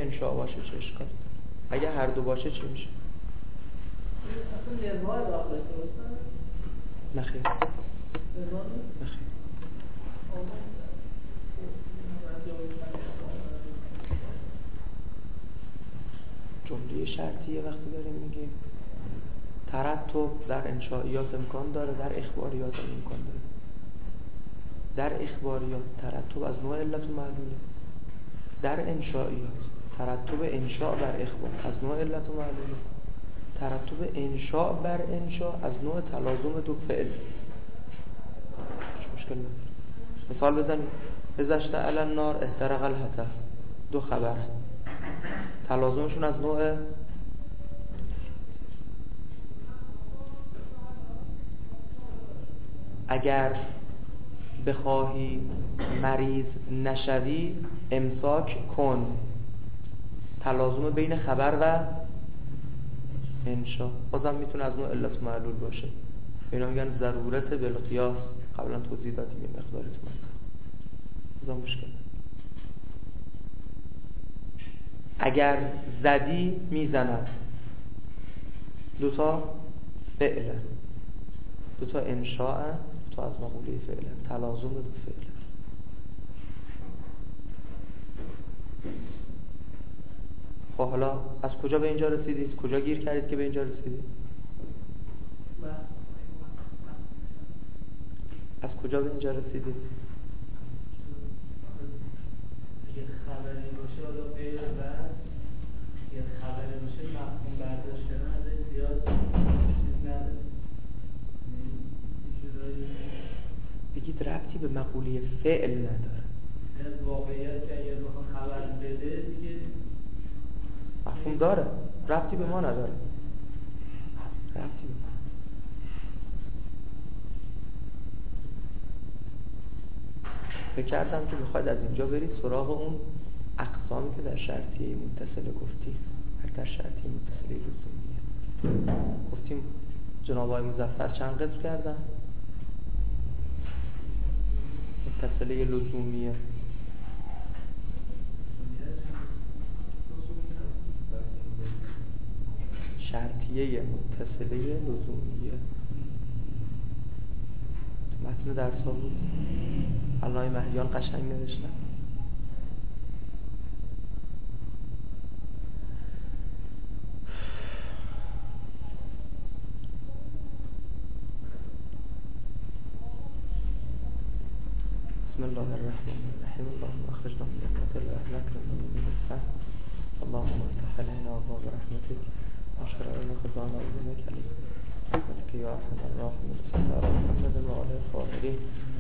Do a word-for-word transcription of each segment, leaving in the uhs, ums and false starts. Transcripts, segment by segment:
انشاء باشه چه اشکالی؟ اگه هر دو باشه چی میشه؟ اصلا نظام داخل درسته؟ نخیر نخیر جمله شرطیه وقتی داریم میگیم ترتب در انشائیات امکان داره، در اخباریات امکان داره. در اخباریات ترتب از نوع علت و معلوله، در انشائیات ترتب انشاء بر اخبار از نوع علت و معلوله، ترتب انشاء بر انشاء از نوع تلازم دو فعل. مشکل نداره. مثال بزنید ازشت علی النار احترق الحطب، دو خبر تلازمشون از نوع اگر بخواهی مریض نشوی امساک کن، تلازم بین خبر و انشاء بازم میتونه از نوع علت معلول باشه. اینا میگن ضرورت بالقیاس، قبلا توضیح دادیم یه مقداری تو منطق. بازم مشکل اگر زدی میزند، دوتا فعله، دوتا انشاء، دوتا از مقوله فعله، تلازم دو فعله. خب حالا از کجا به اینجا رسیدید؟ کجا گیر کردید که به اینجا رسیدید؟ از کجا به اینجا رسیدید؟ یه خبری باشه حالا غیر و یه خبری باشه مفهوم برداشت کردن ازش زیاد چیز نداره. بگید ربطی به مقوله فعل نداره. از واقعیت که اگر بخواه خبر بده دیگه مفهوم داره، ربطی به ما نداره. ربطی به ما. فکر کردم که میخواید از اینجا برید سراغ اون اقسامی که در شرطیه متصله گفتیم. هر در شرطیه متصله لزومیه گفتیم جناب آقای مظفر چند قسم کردن؟ متصله لزومیه، شرطیه متصله لزومیه. تو متن درس ها بود، علامه مهدیان قشنگ نوشتن. بسم الله الرحمن الرحیم. اللهم اخرجنا من ظلمات الجهل واكرمنا بنور الفهم. اللهم افتح علينا ابواب رحمتك واشرع لنا خزائن علمك عليك يا ارحم الراحمين. صلى الله على محمد وعلى اله الطاهرين.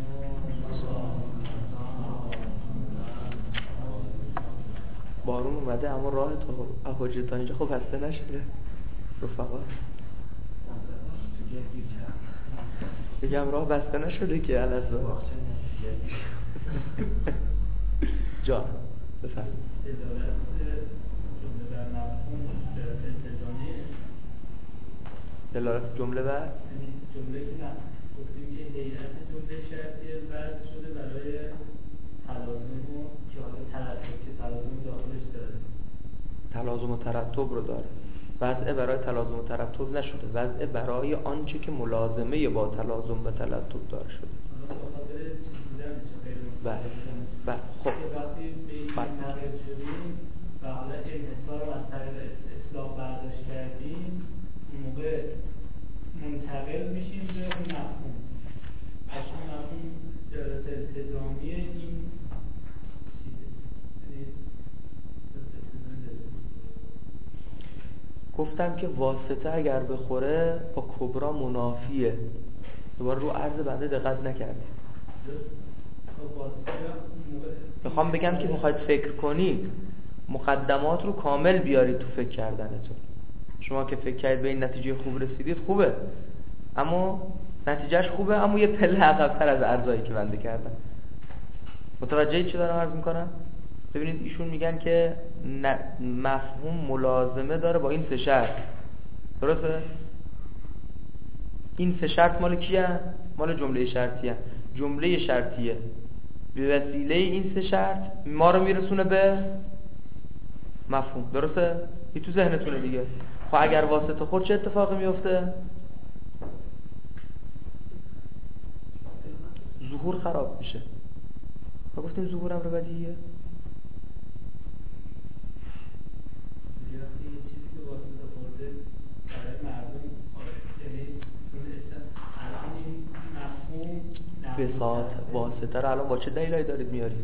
بارون اومده اما راه تا حجره تا اینجا خوب بسته نشده رفقا. بگم راه بسته نشده که الازا جا بفرم دلالت جمله بر مفهوم دلالت التزامیه. دلالت جمله بر جمله که نه گفتیم که هیئت جمله شرطیه وضع شده برای تلازم و که حالا ترتب که تلازم داخلش داره، تلازم و ترتب رو داره. وضع برای تلازم و ترتب نشده، وضع برای آنچه که ملازمه با تلازم و ترتب داره شده. بله بله. خب وقتی به این منتقل شدیم و حالا انحصار رو از طریق اصلاح برداشت کردیم، اون موقع منتقل میشیم به اون مفهوم. پس اون مفهوم دلالت التزامی این چیزه. گفتم که واسطه اگر بخوره با کبرا منافیه. دوباره رو عرض بنده دقت نکردید. میخوام بگم که میخواید فکر کنید مقدمات رو کامل بیارید تو فکر کردنتون. شما که فکر کردید به این نتیجه خوب رسیدید خوبه، اما نتیجهش خوبه اما یه پله عقب‌تر از عرضایی که بنده کردم. متوجه چی دارم عرض میکنم؟ ببینید ایشون میگن که مفهوم ملازمه داره با این سه شرط. درسته؟ این سه شرط مال کیه؟ مال جمله شرطیه. جمله شرطیه به وسیله این سه شرط ما رو میرسونه به مفهوم. درسته؟ این تو ذهنتونه دیگه. خب اگر واسطه خورد چه اتفاقی میفته؟ ظهور خراب میشه. ما گفتیم ظهور امر بدیهیه. بساط واسطه رو الان با چه دلیلی دارید میارید؟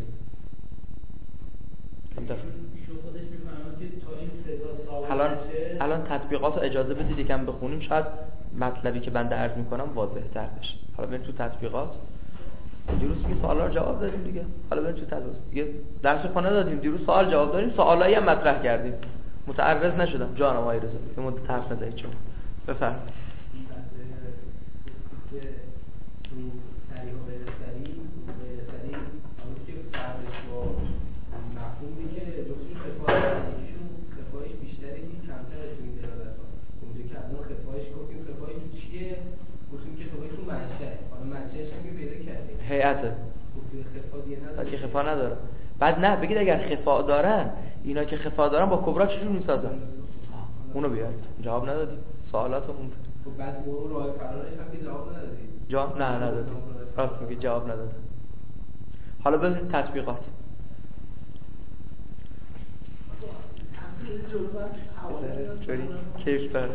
الان الان تطبیقات رو اجازه بدید یکم بخونیم، شاید مطلبی که بنده عرض میکنم واضح تر بشه. حالا بریم تو تطبیقات. دیروز که سوالا رو جواب دادیم دیگه. حالا بریم تو تطبیقات. دیگه درس خونه دادیم، دیروز سوال جواب دادیم، سوالایی هم مطرح کردیم. متعرض نشدم جانم آقای رضا. یه مدت حرف نزدید چون بفرمایید. هیئته که خفا نداره. بعد نه بگید اگر خفا دارن، اینا که خفا دارن با کبرا چجور میسازن؟ اونو بیارید. جواب ندادید سوالاتمون. خب بعد اون راه فرارش هم که جواب ندادید. جواب نه ندادید. راست میگی جواب ندادید. حالا بریم تطبیقات. چوری کیف داره.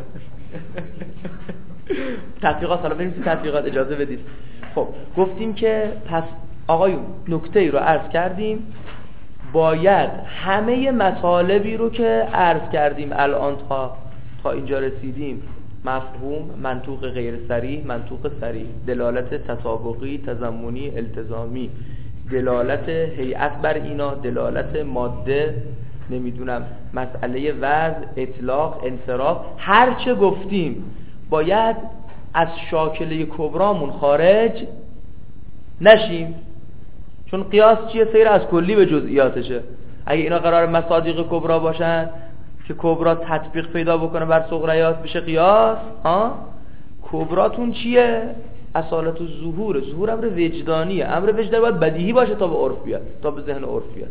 تطبیقات. حالا بریم تو تطبیقات اجازه بدید. خب گفتیم که پس آقایون نکته ای رو عرض کردیم، باید همه مطالبی رو که عرض کردیم الان تا تا اینجا رسیدیم، مفهوم، منطوق غیر صریح، منطوق صریح، دلالت تطابقی، تضمنی، التزامی، دلالت هیئت بر اینا، دلالت ماده، نمیدونم مسئله وضع، اطلاق، انصراف، هر چه گفتیم باید از شاکله کبرامون خارج نشیم. چون قیاس چیه؟ سیر از کلی به جزئیاتشه. اگه اینا قرار مصادیق کبرا باشن که کبرا تطبیق پیدا بکنه بر صغریات بشه قیاس، ها کبراتون چیه؟ اصالت و ظهور. ظهور امر وجدانیه. امر وجدانی باید بدیهی باشه تا به عرف بیاد، تا به ذهن عرف بیاد.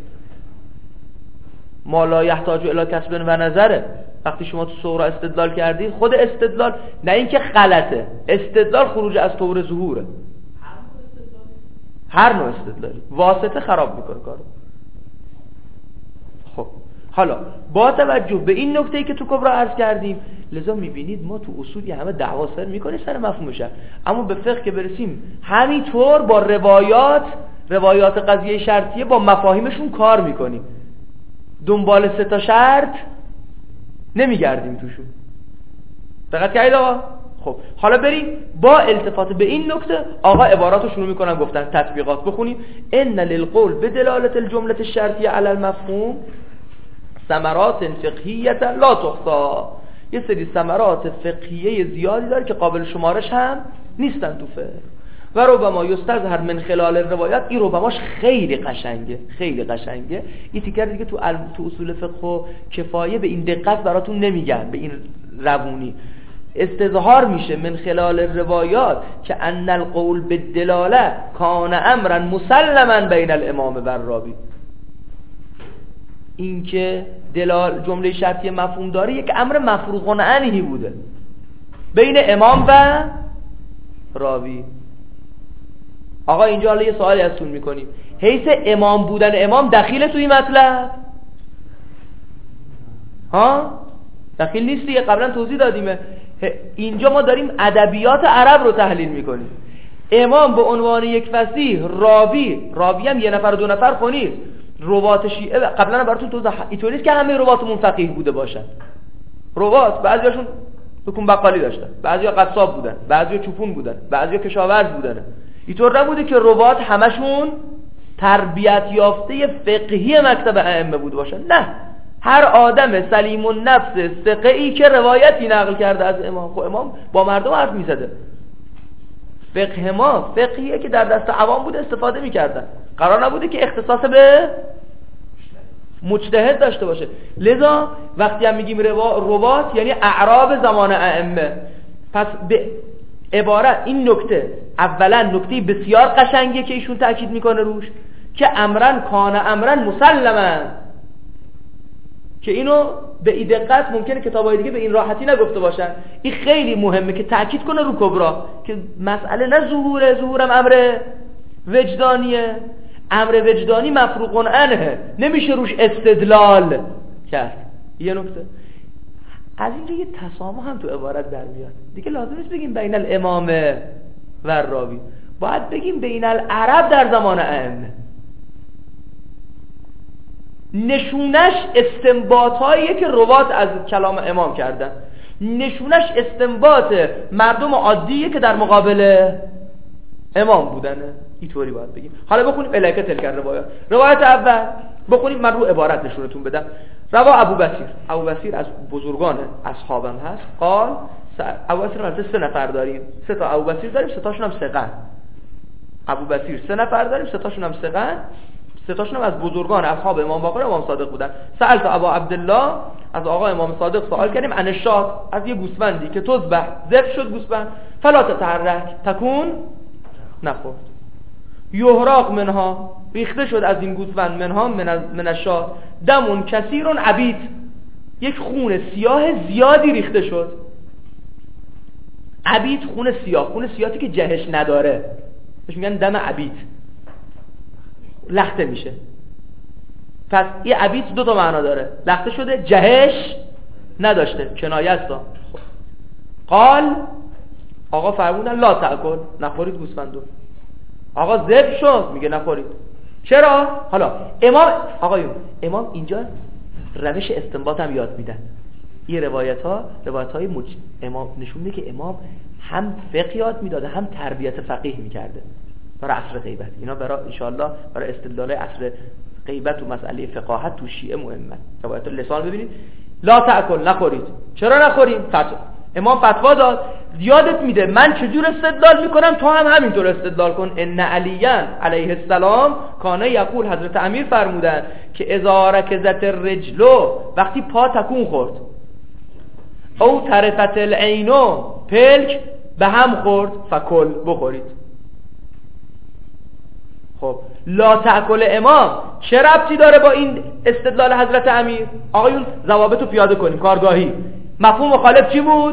ما لا یحتاج الی کسب و نظره. وقتی شما تو صغرا استدلال کردید، خود استدلال نه اینکه غلطه، استدلال خروج از طور ظهوره. هر نوع استدلالی واسطه خراب میکنه کارو. خب حالا با توجه به این نکته‌ای که تو کبرا عرض کردیم، لذا میبینید ما تو اصولی همه دعوا سر میکنه سر مفهومشه، اما به فقه که برسیم همینطور با روایات روایات قضیه شرطیه با مفاهیمشون کار میکنیم، دنبال سه تا شرط نمیگردیم توشون. دقت کردید آقا؟ خب حالا بریم با التفات به این نکته آقا عباراتو شروع میکنن گفتن تطبیقات. بخونیم. ان للقول بدلالة الجملة الشرطیه علی المفهوم ثمرات فقهیه لا تحصى. یه سری ثمرات فقهیه زیادی داره که قابل شمارش هم نیستن تو فقه. و ربما یستظهر من خلال الروایات. این ربماش خیلی قشنگه، خیلی قشنگه. این تیکر دیگه تو تو اصول فقه و کفایه به این دقت براتون نمیگن، به این روونی. استظهار میشه من خلال الروایات که ان القول بالدلاله کان امرا مسلما بین الامام و الراوی. این که دلال جمله شرطی مفهوم داره یک امر مفروغ عنهی بوده بین امام و راوی. آقا اینجا حالا یه سوالی ازتون میکنیم، حیث امام بودن امام دخیل توی مطلب؟ ها؟ دخیل نیست دیگه، قبلا توضیح دادیم. اینجا ما داریم ادبیات عرب رو تحلیل میکنیم. امام به عنوان یک فصیح، راوی، راوی هم یه نفر دو نفر خونیست. روات شیعه قبلا براتون توضیح اینطوری نیست که همه رواتمون فقیه بوده باشن. روات بعضیاشون دکون بقالی داشتن، بعضیا قصاب بودن، بعضیا چوپون بودن، بعضیا کشاورز بودن. اینطور نبوده که روات همشون تربیت یافته فقهی مکتب ائمه بوده باشن. نه، هر آدم سلیم النفس ثقه‌ای که روایتی نقل کرده از امام، خب امام با مردم حرف میزده. فقه ما فقهیه که در دست عوام بوده استفاده میکردن، قرار نبوده که اختصاص به مجتهد داشته باشه. لذا وقتی هم میگیم روات یعنی اعراب زمان ائمه. پس به عبارت این نکته اولا نکته بسیار قشنگیه که ایشون تاکید میکنه روش، که امرن کان امرن مسلما. که اینو به این دقت ممکنه کتابای دیگه به این راحتی نگفته باشن. این خیلی مهمه که تاکید کنه رو کبرا که مسئله نه ظهوره، ظهورم امر وجدانیه، امر وجدانی مفروغ عنه، نمیشه روش استدلال کرد. یه نکته از اینجا یه تسامح هم تو عبارت در میاد دیگه. لازم نیست بگیم بین الامام و راوی، باید بگیم بین العرب در زمان ائمه. نشونش استنباطاییه که روات از کلام امام کردن، نشونش استنباط مردم عادیه که در مقابل امام بودنه. اینطوری باید بگیم. حالا بخونیم الیک تلک روایات. روایت اول بخونیم، من رو عبارت نشونتون بدم. روا ابو بصیر، ابو بصیر از بزرگان اصحابم هست. قال ابو بصیر البته سه نفر داریم، سه تا ابو بصیر داریم، سه تاشون هم ثقه. ابو بصیر سه نفر داریم، سه تاشون هم ثقه، سه تاشون هم از بزرگان اصحاب امام باقر و امام صادق بودن. سألت ابا عبدالله، از آقا امام صادق سوال کردیم، عن الشات، از یه گوسفندی که تذبح ذبح شد گوسفند، فلا تتحرک تکون نخورد، یهراق منها، ریخته شد از این گوسفند، منها من الشات دمون کثیرون عبید، یک خون سیاه زیادی ریخته شد. عبید خون سیاه، خون سیاهی که جهش نداره بهش میگن دم عبید، لخته میشه. پس این عبید دو تا معنا داره، لخته شده، جهش نداشته، کنایه است. خب. قال آقا فرمودن لا تاکل، نخورید گوسفندو. آقا ذبح شد، میگه نخورید. چرا؟ حالا امام آقایون امام اینجا روش استنباط هم یاد میدن. این روایت ها روایت های مج... امام نشون میده که امام هم فقه یاد میداده هم تربیت فقیه میکرده برای عصر غیبت. اینا برای ان شاء الله برای استدلال عصر غیبت و مسئله فقاهت تو شیعه مهمه. روایت لسان ببینید، لا تاکل، نخورید. چرا نخوریم؟ فتوا امام فتوا داد، یادت میده من چجور استدلال میکنم، تو هم همینطور استدلال کن. ان علیاً علیه السلام کانه یقول، حضرت امیر فرمودن که اذا رکزت الرجلو، وقتی پا تکون خورد، او طرفت العینو، پلک به هم خورد، فکل، بخورید. خب لا تاکل امام چه ربطی داره با این استدلال حضرت امیر؟ آقایون ضوابط رو پیاده کنیم کارگاهی. مفهوم مخالف چی بود؟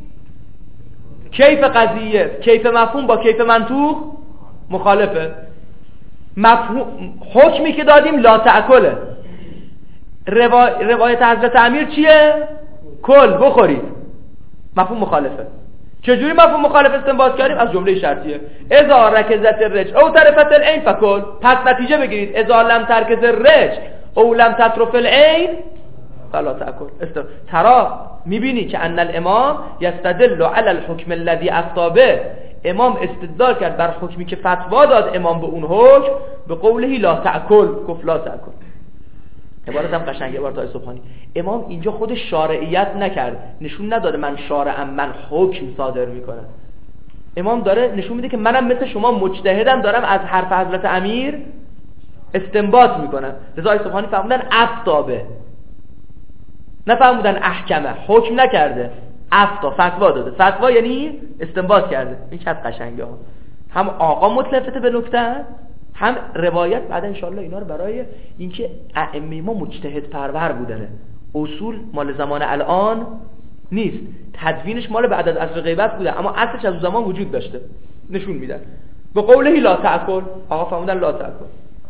کیف قضیه، کیف مفهوم با کیف منطوق مخالفه. مفهوم حکمی که دادیم لا تاکله، روا... روایت حضرت امیر چیه؟ کل، بخورید. مفهوم مخالفه. چجوری مفهوم مخالف استنباط کردیم؟ از جمله شرطیه اذا رکزت الرجل او طرفت العین فکل. پس نتیجه بگیرید اذا لم ترکز الرجل او لم تطرف العین فلا تاکل. ترا میبینی که ان الامام یستدل علی الحکم الذی افتى به، امام استدلال کرد بر حکمی که فتوا داد امام به اون حکم، به قوله لا تاکل، گفت لا تاکل. عبارت هم قشنگه، عبارت های سبحانی. امام اینجا خود شارعیت نکرد، نشون نداده من شارعم، من حکم صادر میکنم. امام داره نشون میده که منم مثل شما مجتهدم، دارم از حرف حضرت امیر استنباط میکنم. رضای سبحانی فرمودن افتابه، نفهمودن احکمه، حکم نکرده، افتا، فتوا داده. فتوا یعنی استنباط کرده. این چه قشنگه ها. هم آقا متلفته به نکته، هم روایت بعد انشاءالله اینا رو برای اینکه ائمه ما مجتهد پرور بودنه. اصول مال زمان الان نیست، تدوینش مال بعد از عصر غیبت بوده، اما اصلش از زمان وجود داشته. نشون میدن به قوله لا تاکل. آقا فرمودن لا تاکل.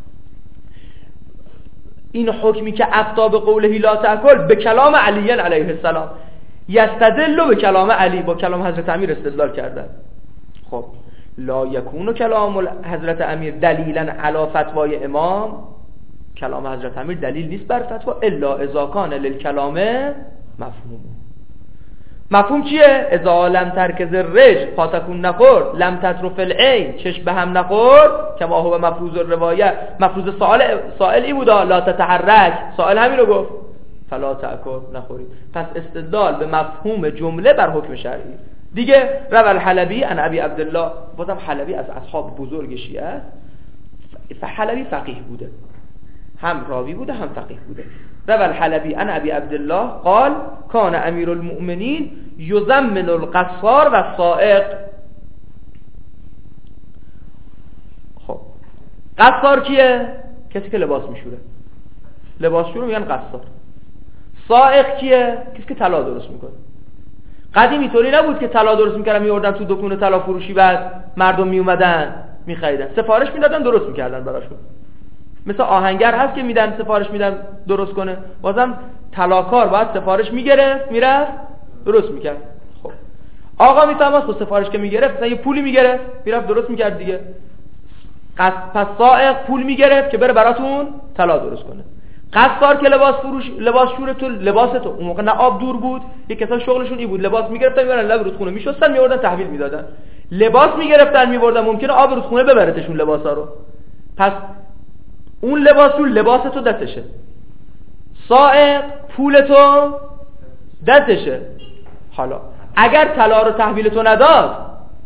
این حکمی که افتا به قوله لا تاکل به کلام علی علیه السلام، یستدل به کلام علی، با کلام حضرت امیر استدلال کردن. خب لا یکون کلام حضرت امیر دلیلا علی فتوای امام، کلام حضرت امیر دلیل نیست بر فتوا الا اذا کان للکلام مفهوم. مفهوم چیه؟ اذا لم ترکز الرجل، پا تکون نخورد، لم تطرف العین، چشم به هم نخورد، کما هو مفروض الروایه، مفروض سائل سائل ای بودا لا تتحرک، سائل همین رو گفت فلا تاکل، نخورید. پس استدلال به مفهوم جمله بر حکم شرعی. دیگه روى الحلبی عن ابی عبدالله، بازم حلبی از اصحاب بزرگ شیعه است. حلبی فقیه بوده، هم راوی بوده هم فقیه بوده. روى الحلبی عن ابی عبدالله قال کان امیر المؤمنین یزمن القصار و السائق. خب قصار کیه؟ کسی که لباس میشوره. لباسشو میگن قصار. سائق کیه؟ کسی که طلا درست میکنه. قدیم اینطوری نبود که طلا درست میکردن میوردن تو دکون طلا فروشی، بعد مردم میومدن میخریدن، سفارش میدادن درست میکردن براشون. مثل آهنگر هست که میدن سفارش میدن درست کنه، بازم طلاکار باید سفارش میگرفت میرفت درست میکرد. خب آقا میفهمه خود سفارش که میگرفت مثلا یه پولی میگرفت میرفت درست میکرد دیگه. پس سائق پول میگرفت که بره براتون طلا درست کنه. قصار که لباس فروش لباس شور تو لباس تو اون موقع نه آب دور بود، یک کسا شغلشون این بود لباس میگرفتن میبرن لب رودخونه میشستن میوردن تحویل میدادن. لباس میگرفتن میبردن، ممکنه آب رودخونه ببرتشون لباسا رو. پس اون لباس رو لباس تو دستشه، سائق پول تو دستشه. حالا اگر طلا رو تحویل تو نداد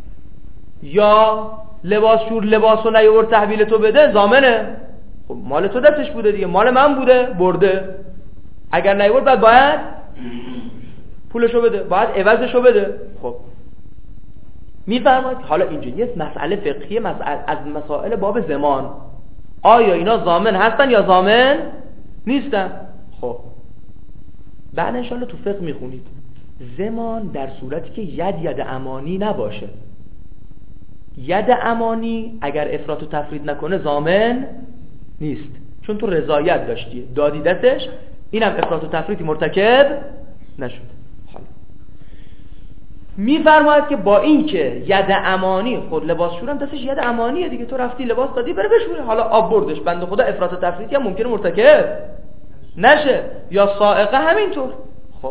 یا لباس شور لباس رو نیورد تحویل تو بده، ضامنه. خب مال تو دستش بوده دیگه، مال من بوده برده. اگر نیورد بعد باید پولشو بده، باید عوضشو بده. خب میفرماید حالا اینجا یه مسئله فقهی، مسئله از مسائل باب زمان، آیا اینا ضامن هستن یا ضامن نیستن؟ خب بعد انشالله تو فقه میخونید زمان در صورتی که ید ید امانی نباشه. ید امانی اگر افراط و تفرید نکنه ضامن نیست، چون تو رضایت داشتی دادی دستش، اینم افراط و تفریطی مرتکب نشد. حالا میفرماید که با این که ید امانی، خود لباس شورم دستش ید امانیه دیگه، تو رفتی لباس دادی بره بشوره، حالا آب بردش بنده خدا افراط و تفریطی هم ممکنه مرتکب نشه، یا سائقه همینطور. خب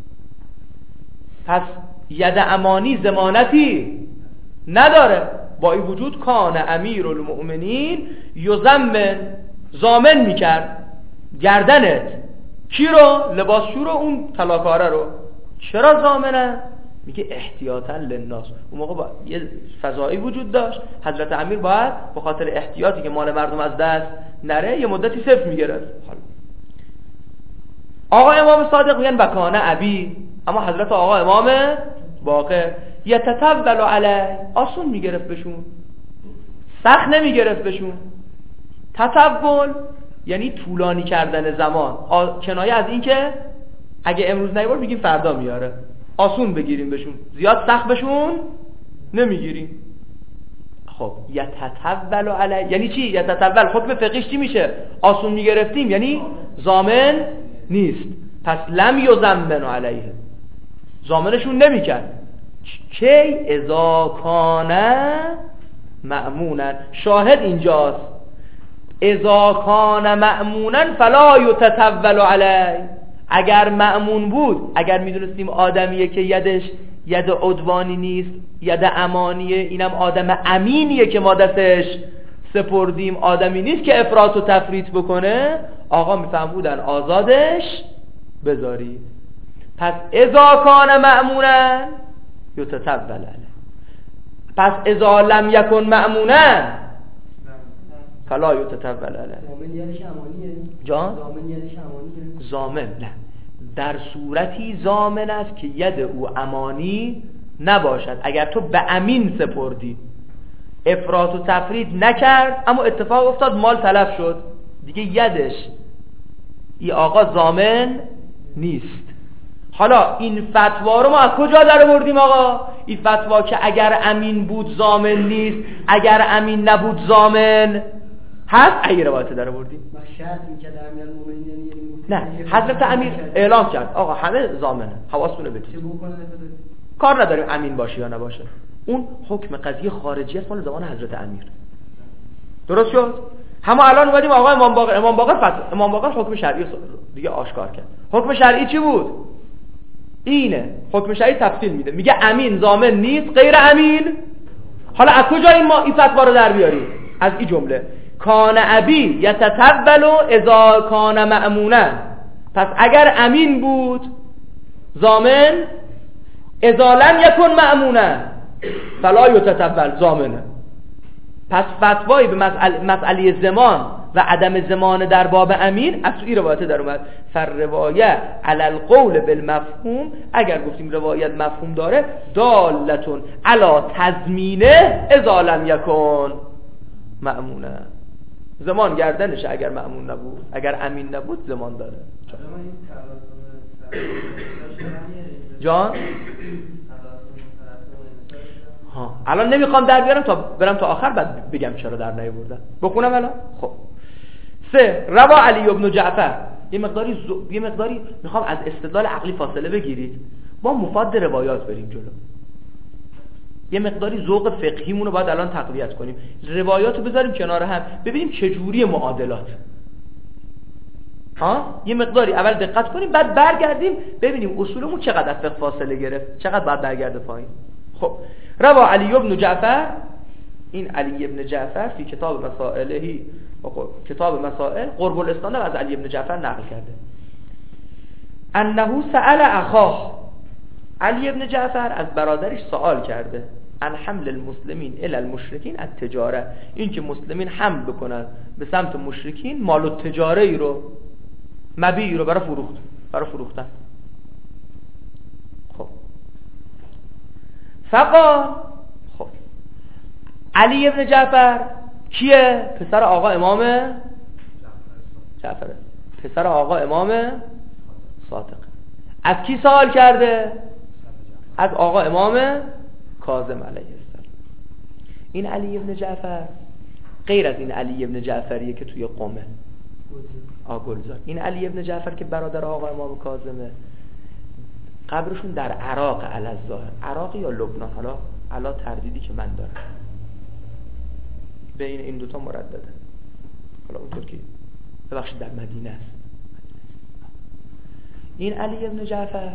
پس ید امانی ضمانتی نداره. با این وجود کان امیرالمؤمنین یضمن، ضامن میکرد گردنت کی رو؟ لباسشو رو، اون طلاکاره رو. چرا ضامنه؟ میگه احتیاطا للناس. اون موقع با یه فضایی وجود داشت، حضرت امیر باید به خاطر احتیاطی که مال مردم از دست نره یه مدتی صفر میگرفت. آقا امام صادق میگن بکانه ابی، اما حضرت آقا امام باقر یتتول علی، آسون میگرفت بهشون، سخت نمیگرفت بهشون. تتول یعنی طولانی کردن زمان، کنایه از این که اگه امروز نیورد میگیم فردا میاره، آسون بگیریم بهشون، زیاد سخت بهشون نمیگیریم. خب یتتول علی یعنی چی؟ یتتول حکم فقهیش چی میشه؟ آسون میگرفتیم یعنی ضامن نیست، پس لم یضمن علیه، ضامنشون نمیکرد. کی اذا کان مأمونا، شاهد اینجاست، اذا کان مأمونا فلا یتتول علی، اگر مأمون بود، اگر میدونستیم آدمیه که یدش ید عدوانی نیست، ید امانیه، اینم آدم امینیه که ما دستش سپردیم، آدمی نیست که افراط و تفریط بکنه، آقا میفهمودن آزادش بذارید. پس اذا کان مأمونا یتتول علیه، پس اذا لم یکن مأمونا فلا یتتول علیه. ضامن یادش امانیه جان؟ ضامن یادش امانیه؟ ضامن نه، در صورتی ضامن است که ید او امانی نباشد. اگر تو به امین سپردی، افراط و تفرید نکرد، اما اتفاق افتاد مال تلف شد، دیگه یدش ای آقا ضامن نیست. حالا این فتوا رو ما از کجا در آوردیم آقا؟ این فتوا که اگر امین بود ضامن نیست، اگر امین نبود ضامن هست، ای روایت در آوردیم. ما شرط می‌کرد امیر المؤمنین یعنی نه، حضرت امیر اعلام کرد آقا همه ضامنه، حواستون بدید، چه بکنه؟ کار نداریم امین باشه یا نباشه، اون حکم قضیه خارجی است مال زمان حضرت امیر. درست شد؟ همه الان اومدیم آقا امام باقر امام باقر فتوا امام باقر حکم شرعی دیگه آشکار کرد. حکم شرعی چی بود؟ اینه. حکم شرعی تفصیل میده، میگه امین ضامن نیست، غیر امین. حالا از کجا این ما این فتوا رو در بیاریم؟ از این جمله کان ابی یتتول اذا کان مأمونا، پس اگر امین بود ضامن، اذا لم یکن مأمونا فلا یتتول ضامنه. پس فتوایی به مسئله مسئله زمان و عدم زمان در باب امین از این روایت در اومد. فر روایه علی القول بالمفهوم، اگر گفتیم روایت مفهوم داره، دالتون علی تضمینه اذا لم یکن مأمونه، زمان گردنشه اگر مأمون نبود، اگر امین نبود زمان داره. من این ترازم جان ها الان نمیخوام در بیارم تا برم تا آخر بعد بگم چرا در نیاوردم. بخونم الان. خب سه روا علی ابن جعفر. یه مقداری ز... یه مقداری میخوام از استدلال عقلی فاصله بگیرید، با مفاد روایات بریم جلو. یه مقداری ذوق فقهیمون رو باید الان تقویت کنیم، روایات رو بذاریم کنار هم ببینیم چجوری معادلات. ها یه مقداری اول دقت کنیم بعد برگردیم ببینیم اصولمون چقدر از فقه فاصله گرفت، چقدر باید برگرده پایین. خب روا علی ابن جعفر، این علی ابن جعفر فی کتاب مسائلهی، کتاب مسائل قرب الاسناد از علی ابن جعفر نقل کرده انه سأل اخاه، علی ابن جعفر از برادرش سوال کرده ان حمل المسلمین الی المشرکین التجاره، این که مسلمین حمل بکنن به سمت مشرکین مال التجاره ای رو، مبیعی رو برای فروخت برای فروختن. خب فقال، خب علی ابن جعفر کیه؟ پسر آقا امام جعفره، پسر آقا امام صادق. از کی سوال کرده؟ از آقا امام کاظم علیه السلام. این علی ابن جعفر غیر از این علی ابن جعفریه که توی قمه آگلزار. این علی ابن جعفر که برادر آقا امام کاظمه، قبرشون در عراق الظاهر، عراق یا لبنان، حالا حالا تردیدی که من دارم بین این دوتا مردده، حالا اونطور که ببخشید در مدینه است. این علی ابن جعفر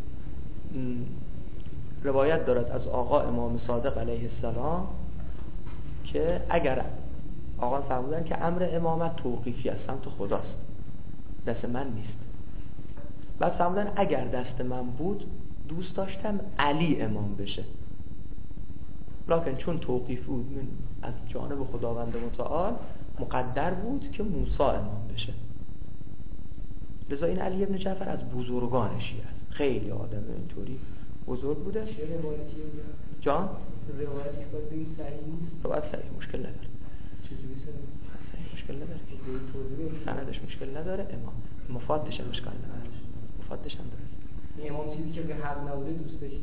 روایت دارد از آقا امام صادق علیه السلام که اگر آقا فرمودن که امر امامت توقیفی از سمت خداست، دست من نیست. بعد فرمودن اگر دست من بود دوست داشتم علی امام بشه، لکن چون توقیف بود من از جانب خداوند متعال مقدر بود که موسی امام بشه. لذا این علی ابن جعفر از بزرگان شیعه است، خیلی آدم اینطوری بزرگ بوده. چه روایتی جان؟ روایتی که باید بگید صحیح نیست؟ روایت صحیح مشکل نداره. چجوری صحیح؟ مشکل نداره، سندش مشکل نداره، امام مفادش هم مشکل نداره، مفادش هم داره. این امام چیزی که به حق نبوده دوست داشتیم.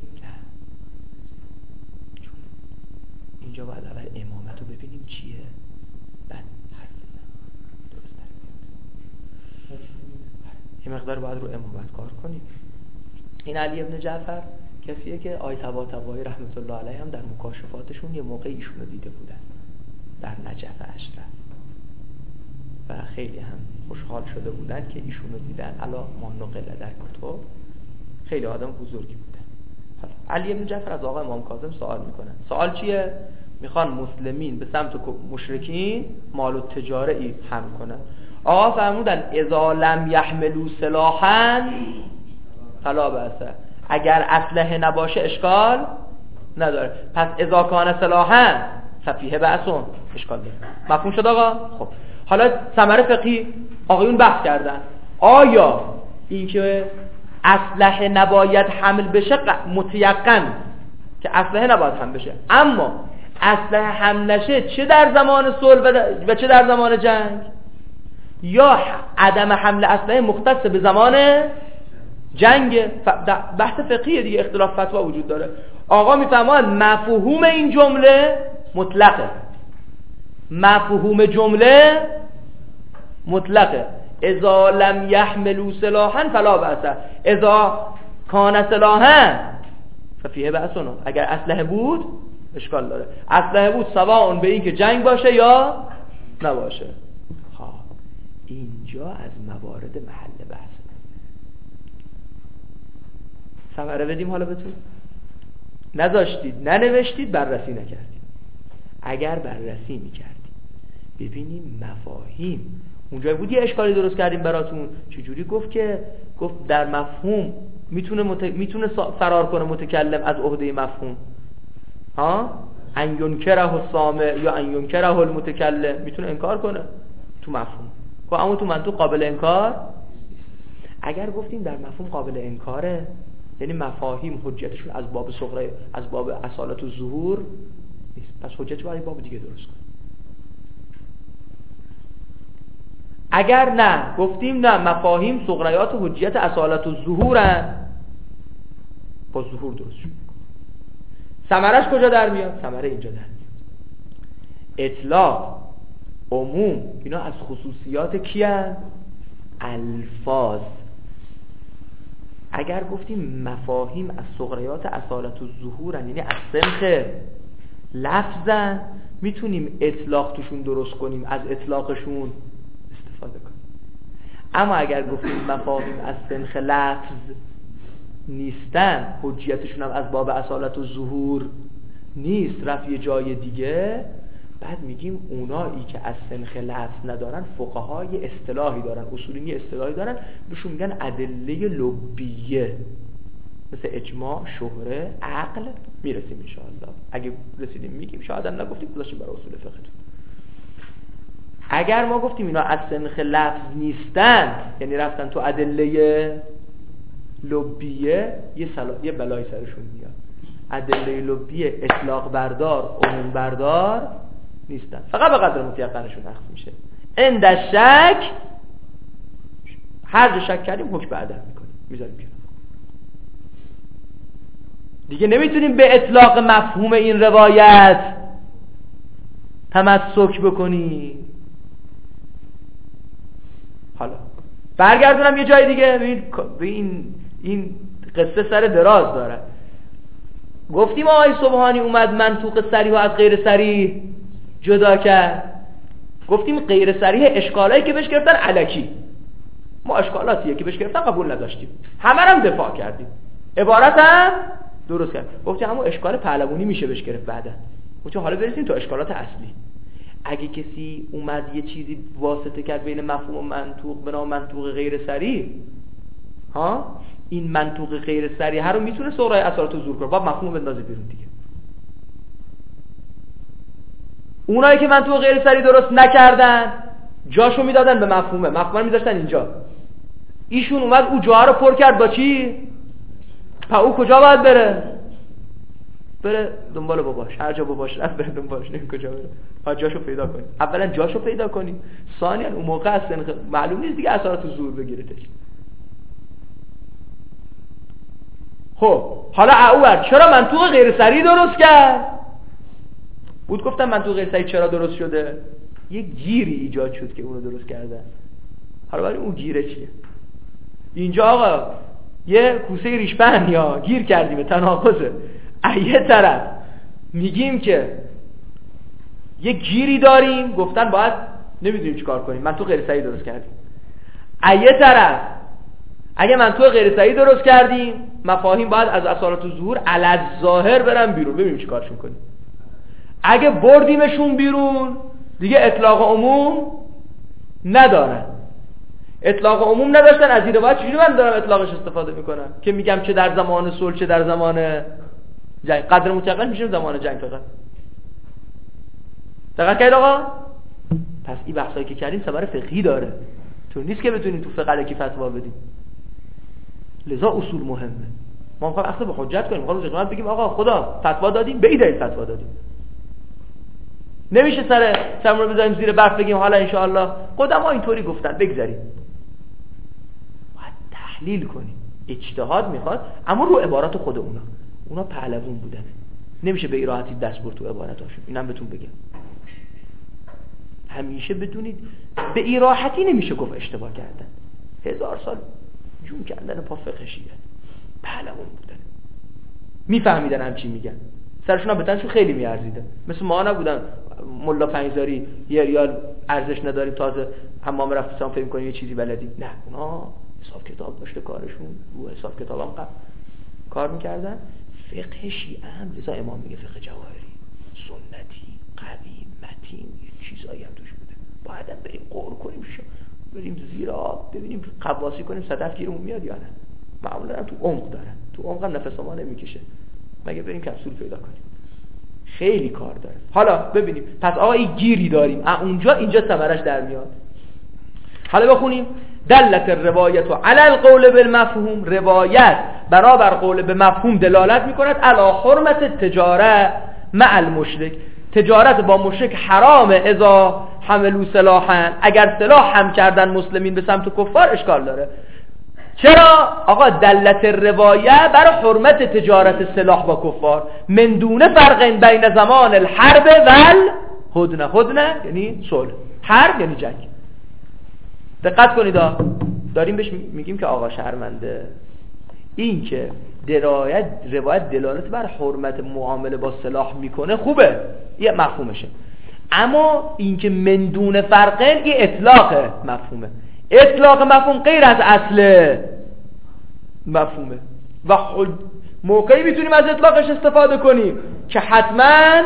چون اینجا باید اول امامت رو ببینیم چیه، بعد حرف بزن درست داره. یه مقدار باید رو امامت کار کنیم. این علی ابن جعفر کسیه که آی طباطبایی رحمت الله علیه هم در مکاشفاتشون یه موقع ایشونو دیده بودن در نجف اشرف و خیلی هم خوشحال شده بودن که ایشونو دیدن. علا ما نقله در کتب، خیلی آدم بزرگی بودن. علی ابن جعفر از آقا امام کاظم سوال میکنن. سوال چیه؟ میخوان مسلمین به سمت مشرکین مال و تجاره ای حمل کنن. آقا فرمودن اذا لم یحملوا سلاحا فلا بأس، اگر اسلحه نباشه اشکال نداره. پس اذا کان سلاحا ففیه بأسون، اشکال داره. مفهوم شد آقا؟ خب حالا ثمره فقهی آقایون بحث کردن، آیا اینکه اسلحه نباید حمل بشه متیقن که اسلحه نباید حمل بشه، اما اسلحه حمل نشه چه در زمان صلح و چه در زمان جنگ، یا عدم حمل اسلحه مختص به زمان جنگ، بحث فقهی دیگه، اختلاف فتوا وجود داره. آقا میفهمند مفهوم این جمله مطلقه، مفهوم جمله مطلقه. اذا لم يحملوا سلاحا فلا بأس، اذا کان سلاحا ففیه بأسون، اگر اسلحه بود اشکال داره. اسلحه بود سواء به این که جنگ باشه یا نباشه. ها اینجا از موارد محل بحث ثمره بدیم. حالا بهتون نذاشتید، ننوشتید، بررسی نکردید. اگر بررسی میکردید ببینیم مفاهیم اونجا بود، یه اشکالی درست کردیم براتون. چجوری گفت که گفت در مفهوم میتونه مت... میتونه فرار کنه متکلم از عهده مفهوم، ها ان ینکره السامع یا ان ینکره المتکلم، میتونه انکار کنه تو مفهوم، که اما تو منطق قابل انکار. اگر گفتیم در مفهوم قابل انکاره، یعنی مفاهیم حجتشون از باب صغرا، از باب اصالت و ظهور نیست، پس حجت برای باب دیگه درست کن. اگر نه گفتیم نه مفاهیم سغریات حجیت اصالت و ظهورن، با ظهور درست شد. ثمرش کجا در میاد؟ ثمره اینجا در میاد. اطلاق، عموم، اینا از خصوصیات کیان؟ الفاظ. اگر گفتیم مفاهیم از صغریات اصالت و ظهورن، یعنی از سمخ لفظن، میتونیم اطلاق توشون درست کنیم، از اطلاقشون استفاده کنیم. اما اگر گفتیم مفاهیم از سمخ لفظ نیستن، حجیتشون هم از باب اصالت و ظهور نیست، رفت یه جای دیگه، بعد میگیم اونایی که از سنخ لفظ ندارن فقهای اصطلاحی دارن، اصولینی اصطلاحی دارن، بهشون میگن ادله لبیه، مثل اجماع، شهره، عقل. میرسیم انشاءالله، اگه رسیدیم میگیم، شاید هم نگفتیم گذاشتیم برای اصول فقه. اگر ما گفتیم اینا از سنخ لفظ نیستن، یعنی رفتن تو ادله لبیه، یه, سلا... یه بلای سرشون میاد. ادله لبیه اطلاق بردار، عموم بردار نیستن، فقط به قدر متیقنشون اخذ میشه. عند شک، هر جا شک کردیم حکم عدم میکنیم، میذاریم کنار. دیگه نمیتونیم به اطلاق مفهوم این روایت تمسک بکنیم. حالا برگردونم یه جای دیگه، ببین این این قصه سر دراز داره. گفتیم آقای سبحانی اومد منطوق صریح و از غیر صریح جدا کرد. گفتیم غیر صریح اشکالایی که بهش گرفتن الکی، ما اشکالاتیه که بهش گرفتن قبول نداشتیم، همه هم دفاع کردیم، عبارت هم درست کرد. گفتیم همون اشکال پهلوانی میشه بهش گرفت بعدا. گفتیم حالا برسیم تو اشکالات اصلی. اگه کسی اومد یه چیزی واسطه کرد بین مفهوم و منطوق به نام منطوق غیر صریح، ها این منطوق غیر صریح رو میتونه سغرای اصالت رو زور کنه، با مفهوم بندازه بیرون دیگه. اونایی که منطوق غیر صریح درست نکردن جاشو میدادن به مفهومه، مفهوم رو میذاشتن اینجا. ایشون اومد او جاها رو پر کرد با چی؟ پا او کجا باید بره؟ بره دنبال باباش، هر جا باباش رفت بره دنبالش، نمی کجا بره، ها جاشو پیدا کنی. اولا جاشو پیدا کنی، ثانیا اون موقع اصلا معلوم نیست دیگه اثرات زور بگیرتش. خب حالا اول چرا منطوق غیر صریح درست کرد؟ بود گفتم منطوق غیر صریح چرا درست شده؟ یه گیری ایجاد شد که اونو درست کردن. حالا برای اون گیره چیه؟ اینجا آقا یه کوسه ریشپن یا گیر کردیم به تناقضه. یه طرف میگیم که یه گیری داریم، گفتن باید نمیدونیم چی کار کنیم، منطوق غیر صریح درست کردیم. یه طرف اگه منطوق غیر صریح درست کردیم، مفاهیم باید از اصالت و ظهور علی الظاهر برن بیرون، ببینیم چی کارشون کنیم. اگه بردیمشون بیرون دیگه اطلاق عموم ندارن. اطلاق عموم نداشتن، از این روایت چجوری من دارم اطلاقش استفاده میکنم که میگم چه در زمان صلح چه در زمان جنگ، قدر متقن میشیم زمان جنگ فقط. دقت کردید آقا؟ پس این بحثایی که کردیم ثمر فقهی داره، تو نیست که بتونیم تو فقه الکی فتوا بدیم. لذا اصول مهمه. ما میخوایم اصلا به حجت کنیم، میخوایم روز قیامت بگیم آقا خدا فتوا دادیم، به این دلیل فتوا دادیم. نمیشه سر سرمون رو بذاریم زیر برف بگیم حالا ان شاء الله قدما اینطوری گفتن بگذاریم. باید تحلیل کنیم. اجتهاد میخواد، اما رو عبارات خود اونا. اونا پهلوون بودن، نمیشه به راحتی دست برد تو عباراتاشون. اینم بهتون بگم، همیشه بدونید به این راحتی نمیشه گفت اشتباه کردن. هزار سال جون کردن پا فقه شیعه، پهلوان بودن، میفهمیدن هم چی میگن، سرشون هم بتنشون خیلی میارزیدن. مثل ما نبودن ملا پنجزاری یه ریال ارزش نداریم تازه حمام رفتیم فهم کنیم یه چیزی بلدیم. نه، اونا حساب کتاب داشته کارشون، رو حساب کتاب هم قبل کار میکردن. فقه شیعه هم لذا امام میگه فقه جواهری سنتی قوی متین یه چیزایی هم توش بوده. باید هم بریم قور کنیم شو بریم زیر آب ببینیم قواسی کنیم صدف گیرمون میاد یا نه. معمولا هم تو عمق دارن، تو عمق هم نفس ما نمیکشه مگه بریم کپسول پیدا کنیم. خیلی کار داره. حالا ببینیم پس آقا این گیری داریم اونجا، اینجا ثمرش در میاد. حالا بخونیم دلت الروایت علی القول بالمفهوم، روایت برابر قول به مفهوم دلالت میکند علی حرمت تجاره مع المشرک، تجارت با مشرک حرامه اذا حملوا سلاحا، اگر سلاح هم کردن مسلمین به سمت کفار اشکال داره. چرا؟ آقا دلت روایه بر حرمت تجارت سلاح با کفار، من دون فرق بین زمان الحرب و الهدنه. هدنه یعنی صلح، حرب یعنی جنگ. دقت کنید، داریم بهش میگیم که آقا شرمنده. این که درایت روایت دلالت بر حرمت معامله با سلاح میکنه خوبه، یه مفهومشه. اما این که من دون فرقن، این اطلاق مفهومه. اطلاق مفهوم غیر از اصل مفهومه و موقعی میتونیم از اطلاقش استفاده کنیم که حتما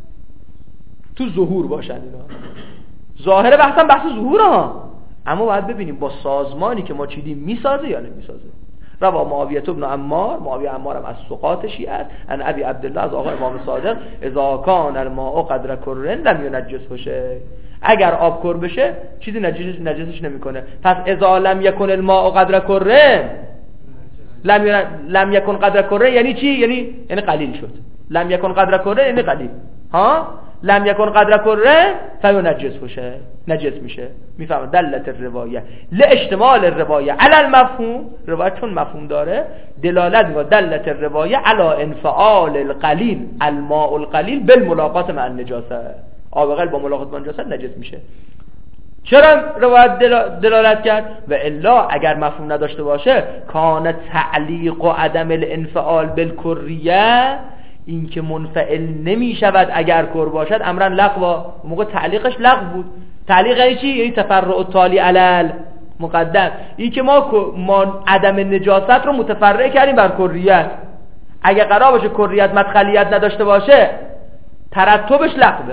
تو ظهور باشن. اینا ظاهر بحثا بحث ظهور ها، اما باید ببینیم با سازمانی که ما چیدیم میسازه یا نمیسازه. روا معاویه ابن عمار، معاویه عمار هم از ثقات شیعه است، ان ابی عبدالله از آقا امام صادق، اذا کان الماء قدر کرن لم ینجسه شیء، اگر آب کر بشه چیزی نجسش نجسش نمیکنه. پس اذا لم یکن الماء قدر کرن لم ین... لم یکن قدر کرن یعنی چی؟ یعنی یعنی قلیل شد. لم یکن قدر کرن یعنی قلیل. ها لم یکن قدر کرن فینجس بشه، نجس میشه. میفهمه دلت الروایه لاشتمال الروایه علی المفهوم، روایت چون مفهوم داره دلالت میکنه دلت الروایه علی انفعال القلیل الماء القلیل بالملاقات مع النجاسه، آب قلیل با ملاقات با نجاست نجس میشه. چرا روایت دلالت کرد؟ و الا اگر مفهوم نداشته باشه کان تعلیق و عدم الانفعال بالکریه، این که منفعل نمی شود اگر کر باشد امرا لغوا، موقع تعلیقش لغو بود. تعلیق یعنی چی؟ یعنی تفرع تالی علل مقدم. این که ما ما عدم نجاست رو متفرع کردیم بر کریت، اگر قرار باشه کریت مدخلیت نداشته باشه ترتبش لغوه،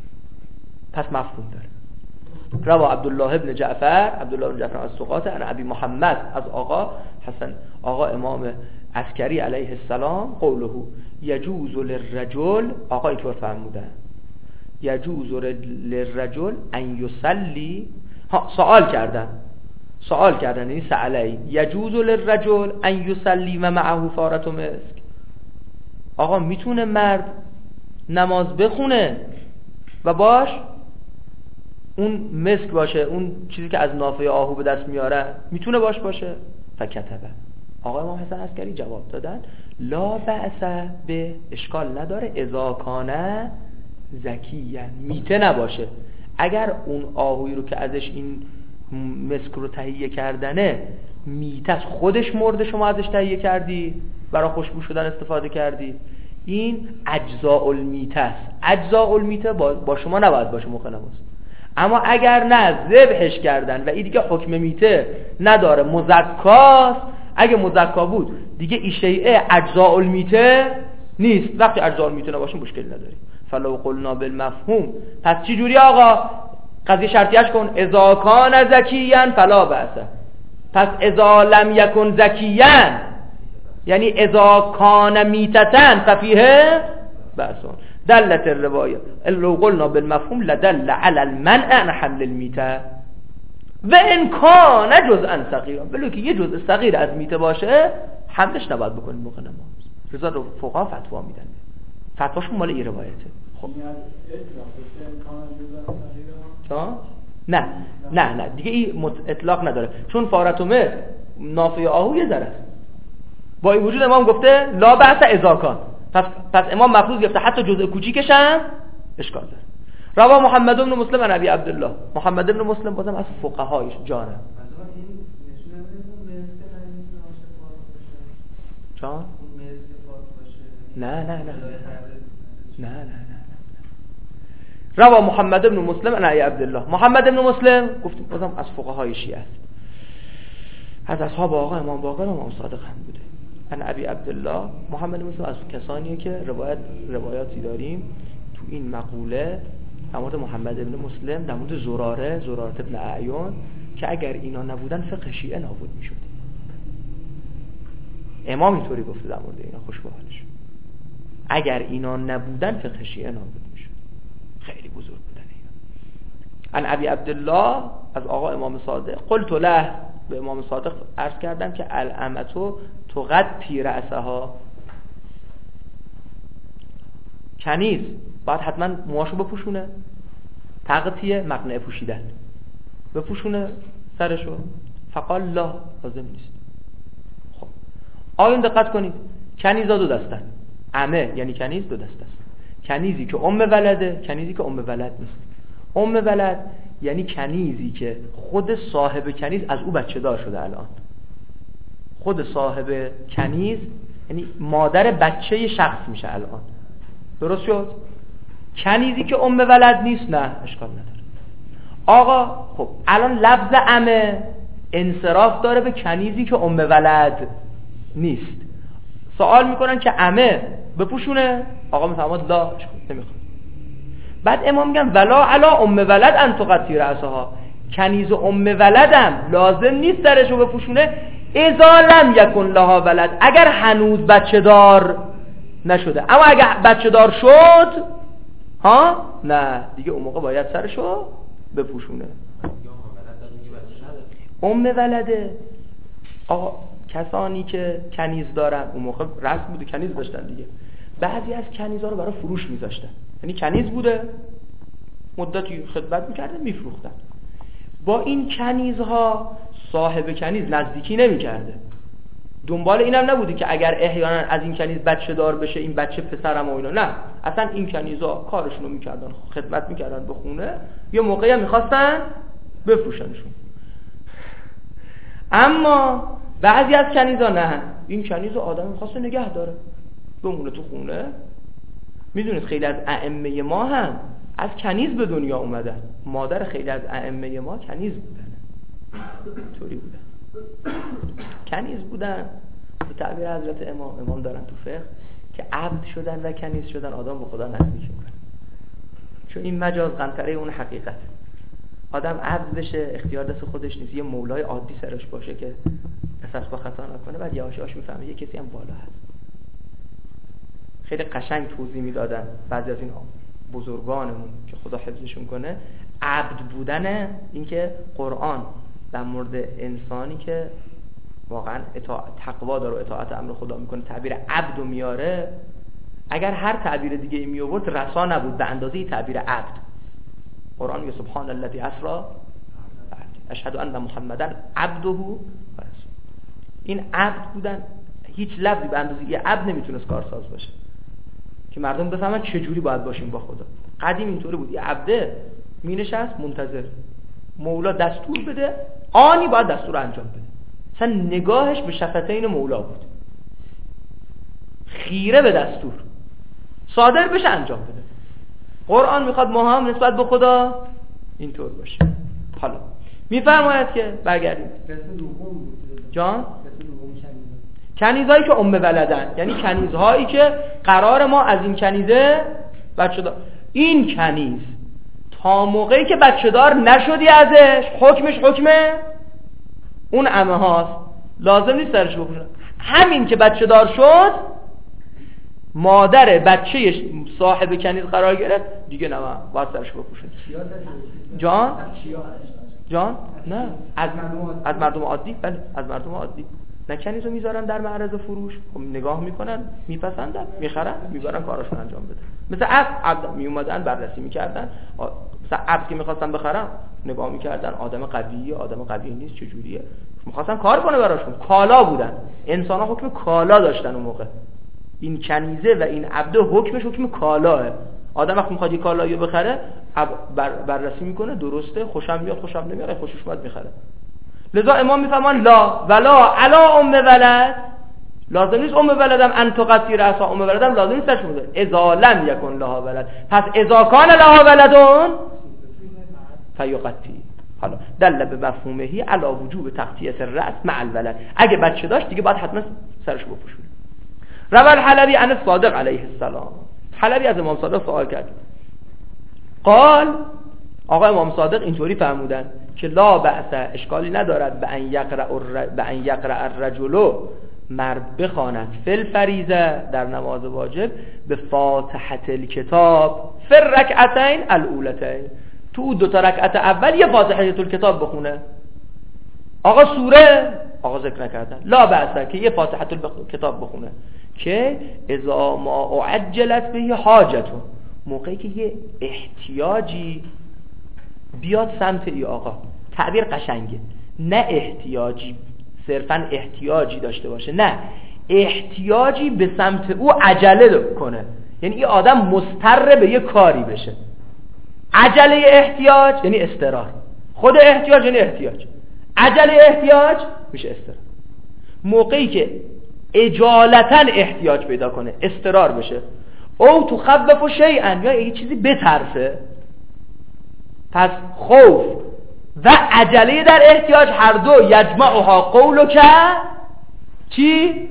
پس مفهوم داره. روا عبدالله ابن جعفر، عبدالله ابن جعفر از ثقات، انا ابی محمد از آقا حسن، آقا امام عسکری علیه السلام، قوله یجوز للرجل، آقا اینطور فرمودن یجوز للرجل ان یصلی، ها سوال کردن سوال کردن یعنی سألی، یجوز للرجل ان یصلی و معه فارة مسک، آقا میتونه مرد نماز بخونه و باش اون مسک باشه، اون چیزی که از نافه آهو به دست میاره میتونه باش باشه؟ فکتبه، آقا امام حسن عسکری جواب دادن لا بأس به، اشکال نداره، اذا کانه زکیاً، میته نباشه. اگر اون آهویی رو که ازش این مسک رو تهیه کردنه میته خودش مرده، شما ازش تهیه کردی برای خوشبو شدن استفاده کردی، این اجزاء المیته است. اجزاء المیته با, با شما نباید باشه موقع نماز. اما اگر نه ذبحش کردن و این دیگه حکم میته نداره، مزکاست، اگه مزکا بود دیگه این شیء اجزاء المیته نیست. وقتی اجزاء المیته نباشه مشکلی نداری. فلو قلنا بالمفهوم، پس چی جوری آقا؟ قضیه شرطیش کن، اذا کان زکیاً فلا بأس. پس اذا لم یکن زکیاً یعنی اذا کان میتتن ففیه بأسون. دلت الروایه لو قلنا بالمفهوم لدل على المنع عن حمل المیته و ان کان جزءا صغیرا، بلو که یه جزء صغیر از میته باشه حملش نباید بکنیم موقع نماز. رضا رو فقها فتوا میدن، فتواشون مال این روایته. خب نه نه نه دیگه این اطلاق نداره، چون فارة مسک نافه آهو یه ذره است. با این وجود امام گفته لا بأس اذا کان، پس پس امام مفروض گفته حتی جزء کوچیکش هم اشکال داره. روا محمد بن مسلم عن ابی عبدالله، محمد بن مسلم بازم از فقهایش جانه. جان؟ نه نه نه نه نه نه روا محمد بن مسلم عن ابی عبدالله، محمد بن مسلم گفتیم بازم از فقهای شیعه است، از اصحاب آقا امام باقر و امام صادق هم بوده. عن ابی عبدالله، محمد بن مسلم از کسانیه که روایت روایاتی داریم تو این مقوله در مورد محمد بن مسلم، در مورد زراره زراره ابن اعیون، که اگر اینا نبودن فقه شیعه نابود میشد. امام اینطوری گفته در مورد اینا، خوش به حالش، اگر اینا نبودن فقه شیعه نابود میشد. خیلی بزرگ بودن اینا. عن ابی عبدالله از آقا امام صادق، قلت له، به امام صادق عرض کردم که الامتو تغطی رأسها، کنیز باید حتما موهاشو بپوشونه، تغطیه مقنعه پوشیدن، بپوشونه سرشو. فقال لا، لازم نیست. خب آیون دقت کنید، کنیزا دو دستن. عمه یعنی کنیز دو دست است. کنیزی که ام ولده، کنیزی که ام ولد نیست. ام ولد یعنی کنیزی که خود صاحب کنیز از او بچه دار شده. الان خود صاحب کنیز یعنی مادر بچه شخص میشه الان. درست شد؟ کنیزی که ام ولد نیست نه، اشکال نداره. آقا خب الان لفظ عمه انصراف داره به کنیزی که ام ولد نیست. سوال میکنن که عمه بپوشونه؟ آقا میفرماد لا، نمیخواد. بعد امام میگن ولا علا ام ولد ان تغطی رأسها، کنیز ام ولدم لازم نیست سرشو بپوشونه اذا لم یکن لها ولد، اگر هنوز بچه دار نشده. اما اگر بچه دار شد ها نه دیگه اون موقع باید سرشو بپوشونه. ام ولده آقا کسانی که کنیز دارن، اون موقع رسم بوده کنیز داشتن دیگه، بعضی از کنیزا رو برای فروش میذاشتن. یعنی کنیز بوده مدتی خدمت میکرده میفروختن. با این کنیزها صاحب کنیز نزدیکی نمیکرده، دنبال اینم نبوده که اگر احیانا از این کنیز بچه دار بشه این بچه پسرم و اینا، نه اصلا این کنیزها کارشونو میکردن، خدمت میکردن به خونه، یه موقعی هم میخواستن بفروشنشون. اما بعضی از کنیزا نه، این کنیزو آدم میخواسته نگه داره بمونه تو خونه. میدونید خیلی از ائمه ما هم از کنیز به دنیا اومدن، مادر خیلی از ائمه ما کنیز بودن. طوری بودن، کنیز بودن. به تعبیر حضرت امام امام دارن تو فقه که عبد شدن و کنیز شدن آدم به خدا نزدیک میکنه، چون این مجاز قنطره اون حقیقت. آدم عبد بشه اختیار دست خودش نیست، یه مولای عادی سرش باشه که اساس با خطا نکنه، بعد یواش یواش میفهمه یه کسی هم بالا هست. خیلی قشنگ توضیح میدادن بعضی از این بزرگانمون که خدا حفظشون کنه، عبد بودن این که قرآن در مورد انسانی که واقعا اطاعت تقوا داره و اطاعت امر خدا میکنه تعبیر عبد رو میاره. اگر هر تعبیر دیگه می آورد رسا نبود به اندازه تعبیر عبد. قرآن میگه سبحان الذی اسری اشهد ان محمدن عبده و رسول. این عبد بودن هیچ لفظی به اندازه یه عبد نمیتونست کارساز باشه که مردم بفهمن چه جوری باید باشیم با خدا. قدیم اینطوری بود، یه عبده مینشست منتظر مولا دستور بده، آنی باید دستور انجام بده. مثلا نگاهش به شفتین مولا بود، خیره به دستور صادر بشه انجام بده. قرآن میخواد ما هم نسبت به خدا اینطور باشه. حالا میفرماید که برگردیم جان کنیزهایی که ام ولدن، یعنی کنیزهایی که قرار ما از این کنیزه بچه دار. این کنیز تا موقعی که بچه دار نشدی ازش حکمش حکمه اون عمه هاست، لازم نیست سرش بپوشونه. همین که بچه دار شد مادر بچه صاحب کنیز قرار گرفت دیگه نه باید سرش بپوشونه. جان؟ جان؟ نه از از مردم عادی. بله از مردم عادی. نه کنیزو میذارن در معرض فروش، خب نگاه میکنن میپسندن میخرن میبرن کاراشون انجام بده. مثل عبد عبد میومدن بررسی میکردن، مثلا عبد که میخواستن بخرن نگاه میکردن آدم قویه آدم قوی نیست چجوریه، میخواستن کار کنه براشون. کالا بودن، انسان ها حکم کالا داشتن اون موقع. این کنیزه و این عبد حکمش حکم کالاه. آدم وقتی میخواد یه کالایی بخره بر بررسی میکنه درسته، خوشم میاد خوشم نمیاد، خوشش اومد میخره. لذا امام میفهمان لا ولا علا ام ولد، لازم نیست ام ولدم ان تغطی رأسها، ام ولدم لازم نیست تشمول بده اذا لم یکن لها ولد، پس اذا کان لها ولدون فیغطی. حالا دل به مفهومهی علا وجوب تغطیه الرأس مع الولد، اگه بچه داشت دیگه باید حتما سرش بپوشونه. روى الحلبی عن الصادق علیه السلام، حلبی از امام صادق سوال کرد، قال آقا امام صادق اینطوری فرمودن که لا بأس، اشکالی ندارد به ان یقرأ به ان یقرأ الرجل، مرد بخواند فی الفریضه در نماز واجب به فاتحه الکتاب فی الرکعتین الاولتین، تو دو تا رکعت اول یه فاتحه الکتاب بخونه. آقا سوره آقا ذکر نکردن، لا بأس که یه فاتحه الکتاب بخونه که اذا ما اعجلت به حاجتون، موقعی که یه احتیاجی بیاد سمت ای آقا، تعبیر قشنگه، نه احتیاجی صرفا احتیاجی داشته باشه، نه احتیاجی به سمت او عجله کنه، یعنی این آدم مضطر به یه کاری بشه. عجله احتیاج یعنی اضطرار، خود احتیاج یعنی احتیاج، عجله احتیاج میشه اضطرار. موقعی که اجالتا احتیاج پیدا کنه، اضطرار بشه، او تو خبف شیئا یا یه چیزی بترسه، پس خوف و عجله در احتیاج هر دو یجمعها قولک چی؟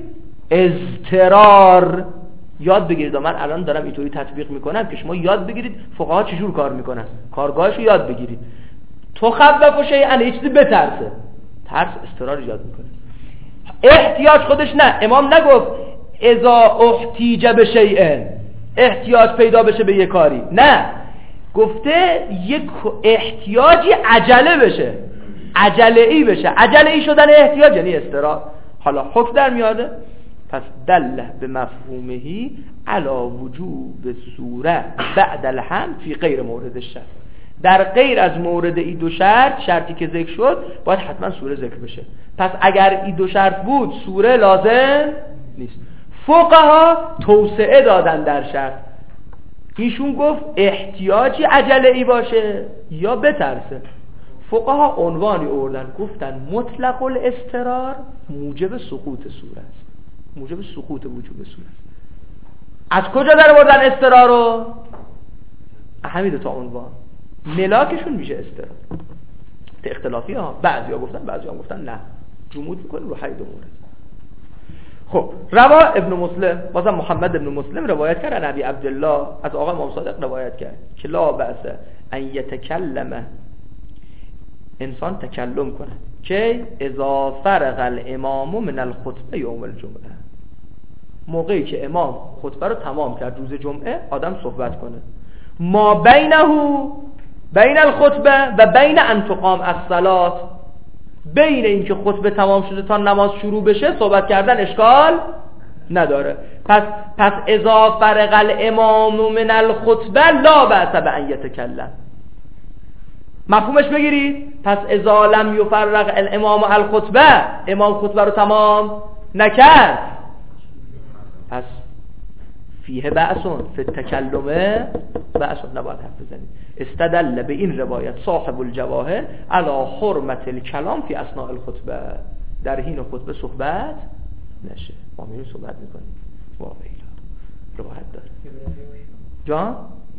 اضطرار. یاد بگیرید، من الان دارم اینطوری تطبیق میکنم که شما یاد بگیرید فقها چجور کار میکنن، کارگاهشو یاد بگیرید. تو خبف شیئا یه چیزی بترسه، ترس اضطرار ایجاد میکنه. احتیاج خودش نه، امام نگفت اذا احتیج به شیء، احتیاج پیدا بشه به یه کاری، نه، گفته یک احتیاجی عجله بشه، عجله ای بشه. عجله ای شدن احتیاج یعنی اضطرار. حالا حکم در میاده، پس دل به مفهومهی علا وجوب صوره بعد الحمل فی غیر مورد الشرط. در غیر از مورد ای دو شرط، شرطی که ذکر شد باید حتما سوره ذکر بشه. پس اگر ای دو شرط بود سوره لازم نیست. فقها توسعه دادن در شرط، ایشون گفت احتیاجی عجله ای باشه یا بترسه. فقها عنوانی آوردن، گفتن مطلق الاضطرار موجب سقوط سوره است، موجب سقوط وجوب سوره است. از کجا در آوردن اضطرار رو؟ همین دو تا عنوان، ملاکشون میشه اضطرار. اختلافی ها، بعضیا گفتن بعضیا گفتن نه، جمود میکنیم رو هر دو مورد. خب روا ابن مسلم، بازم محمد ابن مسلم روایت کرد، نبی عبدالله از آقا امام صادق روایت کرد که لا بأس ان یتکلم، انسان تکلم کنه که اذا فرغ الامام من الخطبه یوم الجمعه، موقعی که امام خطبه رو تمام کرد روز جمعه آدم صحبت کنه. ما بینه بین الخطبه و بین ان تقام الصلاه، بین این که خطبه تمام شده تا نماز شروع بشه صحبت کردن اشکال نداره. پس پس اذا فرغ الامام من الخطبه لا بأس بأن یتکلم. مفهومش بگیرید. پس اذا لم یفرغ الامام الخطبه، امام خطبه رو تمام نکرد، پس فیه بأسون فی التکلمه بأسون، نباید حرف بزنید. استدل به این روایت صاحب الجواهر علی حرمت الکلام فی اثناء الخطبه، در حین خطبه صحبت نشه. ما میریم صحبت میکنیم واقعا روایت داره جان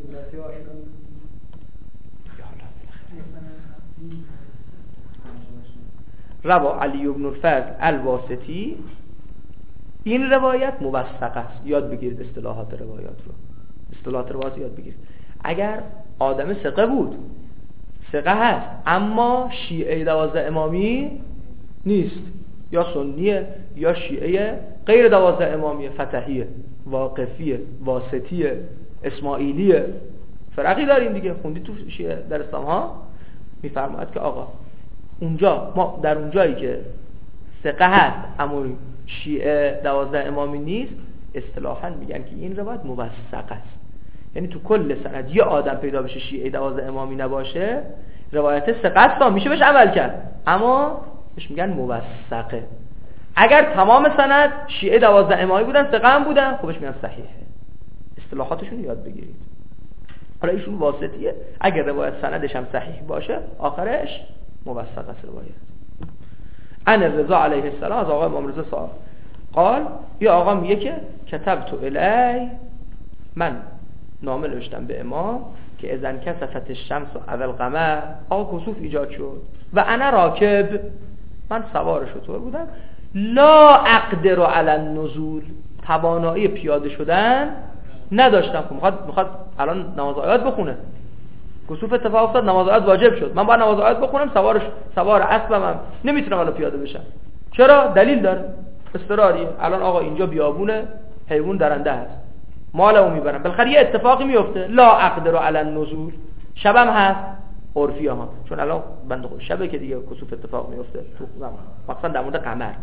روا علی بن الفضل الواسطی، این روایت موثق است. یاد بگیرید اصطلاحات روایات رو، اصطلاحات روایات یاد بگیرید. اگر آدم ثقه بود، ثقه هست اما شیعه دوازده امامی نیست، یا سنیه یا شیعه غیر دوازده امامیه، فتحیه، واقفیه، واسطیه، اسماعیلیه، فرقی داریم دیگه. خوندی تو شیعه در اسلام ها میفرماید که آقا اونجا، ما در اونجایی که ثقه هست اما شیعه دوازده امامی نیست، اصطلاحاً میگن که این روایت موثق است. یعنی تو کل سند یه آدم پیدا بشه شیعه دوازده امامی نباشه، روایت ثقه است، میشه بهش عمل کرد، اما بهش میگن موثقه. اگر تمام سند شیعه دوازده امامی بودن، ثقه هم بودن، خب بهش میگن صحیحه. اصطلاحاتشون یاد بگیرید. حالا ایشون واسطیه، اگر روایت سندش هم صحیح باشه آخرش موثق است روایت. ان رضا علیه السلام، از آقا امام رضا صاحب قال، یا آقا میگه که کتبت الی، من نامه نوشتم به امام که اذن کسفت الشمس و اول قمر، آقا کسوف ایجاد شد و انا راکب، من سوار شطور بودم، لا اقدر علی النزول، توانایی پیاده شدن نداشتم. خب میخواد میخواد الان نماز آیات بخونه، کسوف اتفاق افتاد، نماز آیات واجب شد، من باید نماز آیات بخونم، سوارش سوار اسبم هم نمیتونم الان پیاده بشم. چرا؟ دلیل داره، اضطراریه. الان آقا اینجا بیابونه، حیوان درنده هست، مالمو میبرم، بالاخره یه اتفاقی میفته. لا اقدر علی النزول، شبم هست، عرفیه ها، چون الان بنده خود شبه که دیگه کسوف اتفاق میفته تو زمان، مثلا در مورد قمر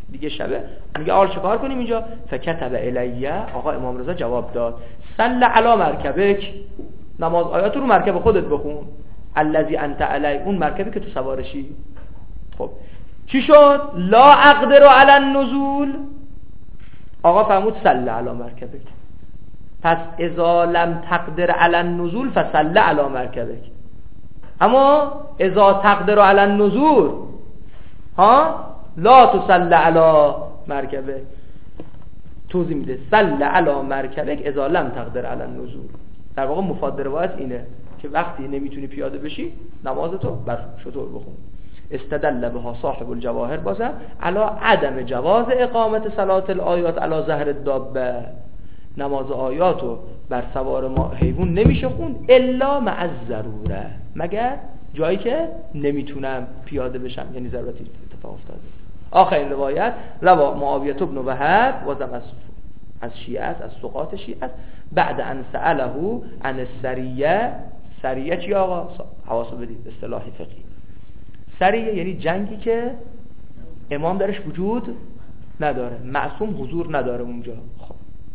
دیگه شبه. میگه آل چیکار کنیم اینجا؟ فکتب الیه، آقا امام رضا جواب داد صل علی مرکبک، نماز آیات رو مرکب خودت بخون، الذی انت علی، اون مرکبی که تو سوارشی. خب چی شد؟ لا اقدر علی النزول، آقا فرمود صل علی مرکبک. پس اذا لم تقدر علی النزول فصل علی مرکبک. اما اذا تقدر علی النزول ها لا تصل علی مرکبک. توضیح میده صل علی مرکبک اذا لم تقدر علی النزول. در واقع مفاد روایت اینه که وقتی نمیتونی پیاده بشی نمازتو بر شطور بخون. استدل بها صاحب الجواهر بازم علی عدم جواز اقامت صلات الآیات علی ظهر الدابه، نماز آیاتو بر سوار ما حیوان نمیشه خوند الا مع الضروره، مگر جایی که نمیتونم پیاده بشم، یعنی ضرورتی اتفاق افتاده. آخرین روایت روا معاویه بن وهب وزم از از شیعه است، از سقاط شیعه است، بعد ان سأله عن السریه. سریه چی آقا؟ حواسو بدید، اصطلاح فقهی. سریه یعنی جنگی که امام درش وجود نداره، معصوم حضور نداره اونجا. خب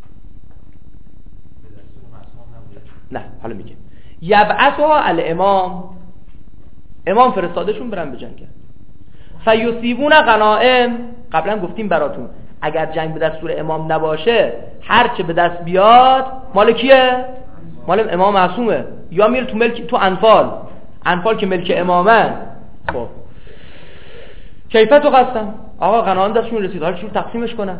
نه حالا میگه یبعثها الامام، امام فرستادشون برن به جنگ. فیصیبون غنائم، قبلا گفتیم براتون اگر جنگ به دستور امام نباشه هر چه به دست بیاد مال کیه؟ مال امام معصومه، یا میره تو ملک تو انفال، انفال که ملک امامه. خب کیفیت و قسم، آقا غنائم دستشون رسید، حالا چجور تقسیمش کنن؟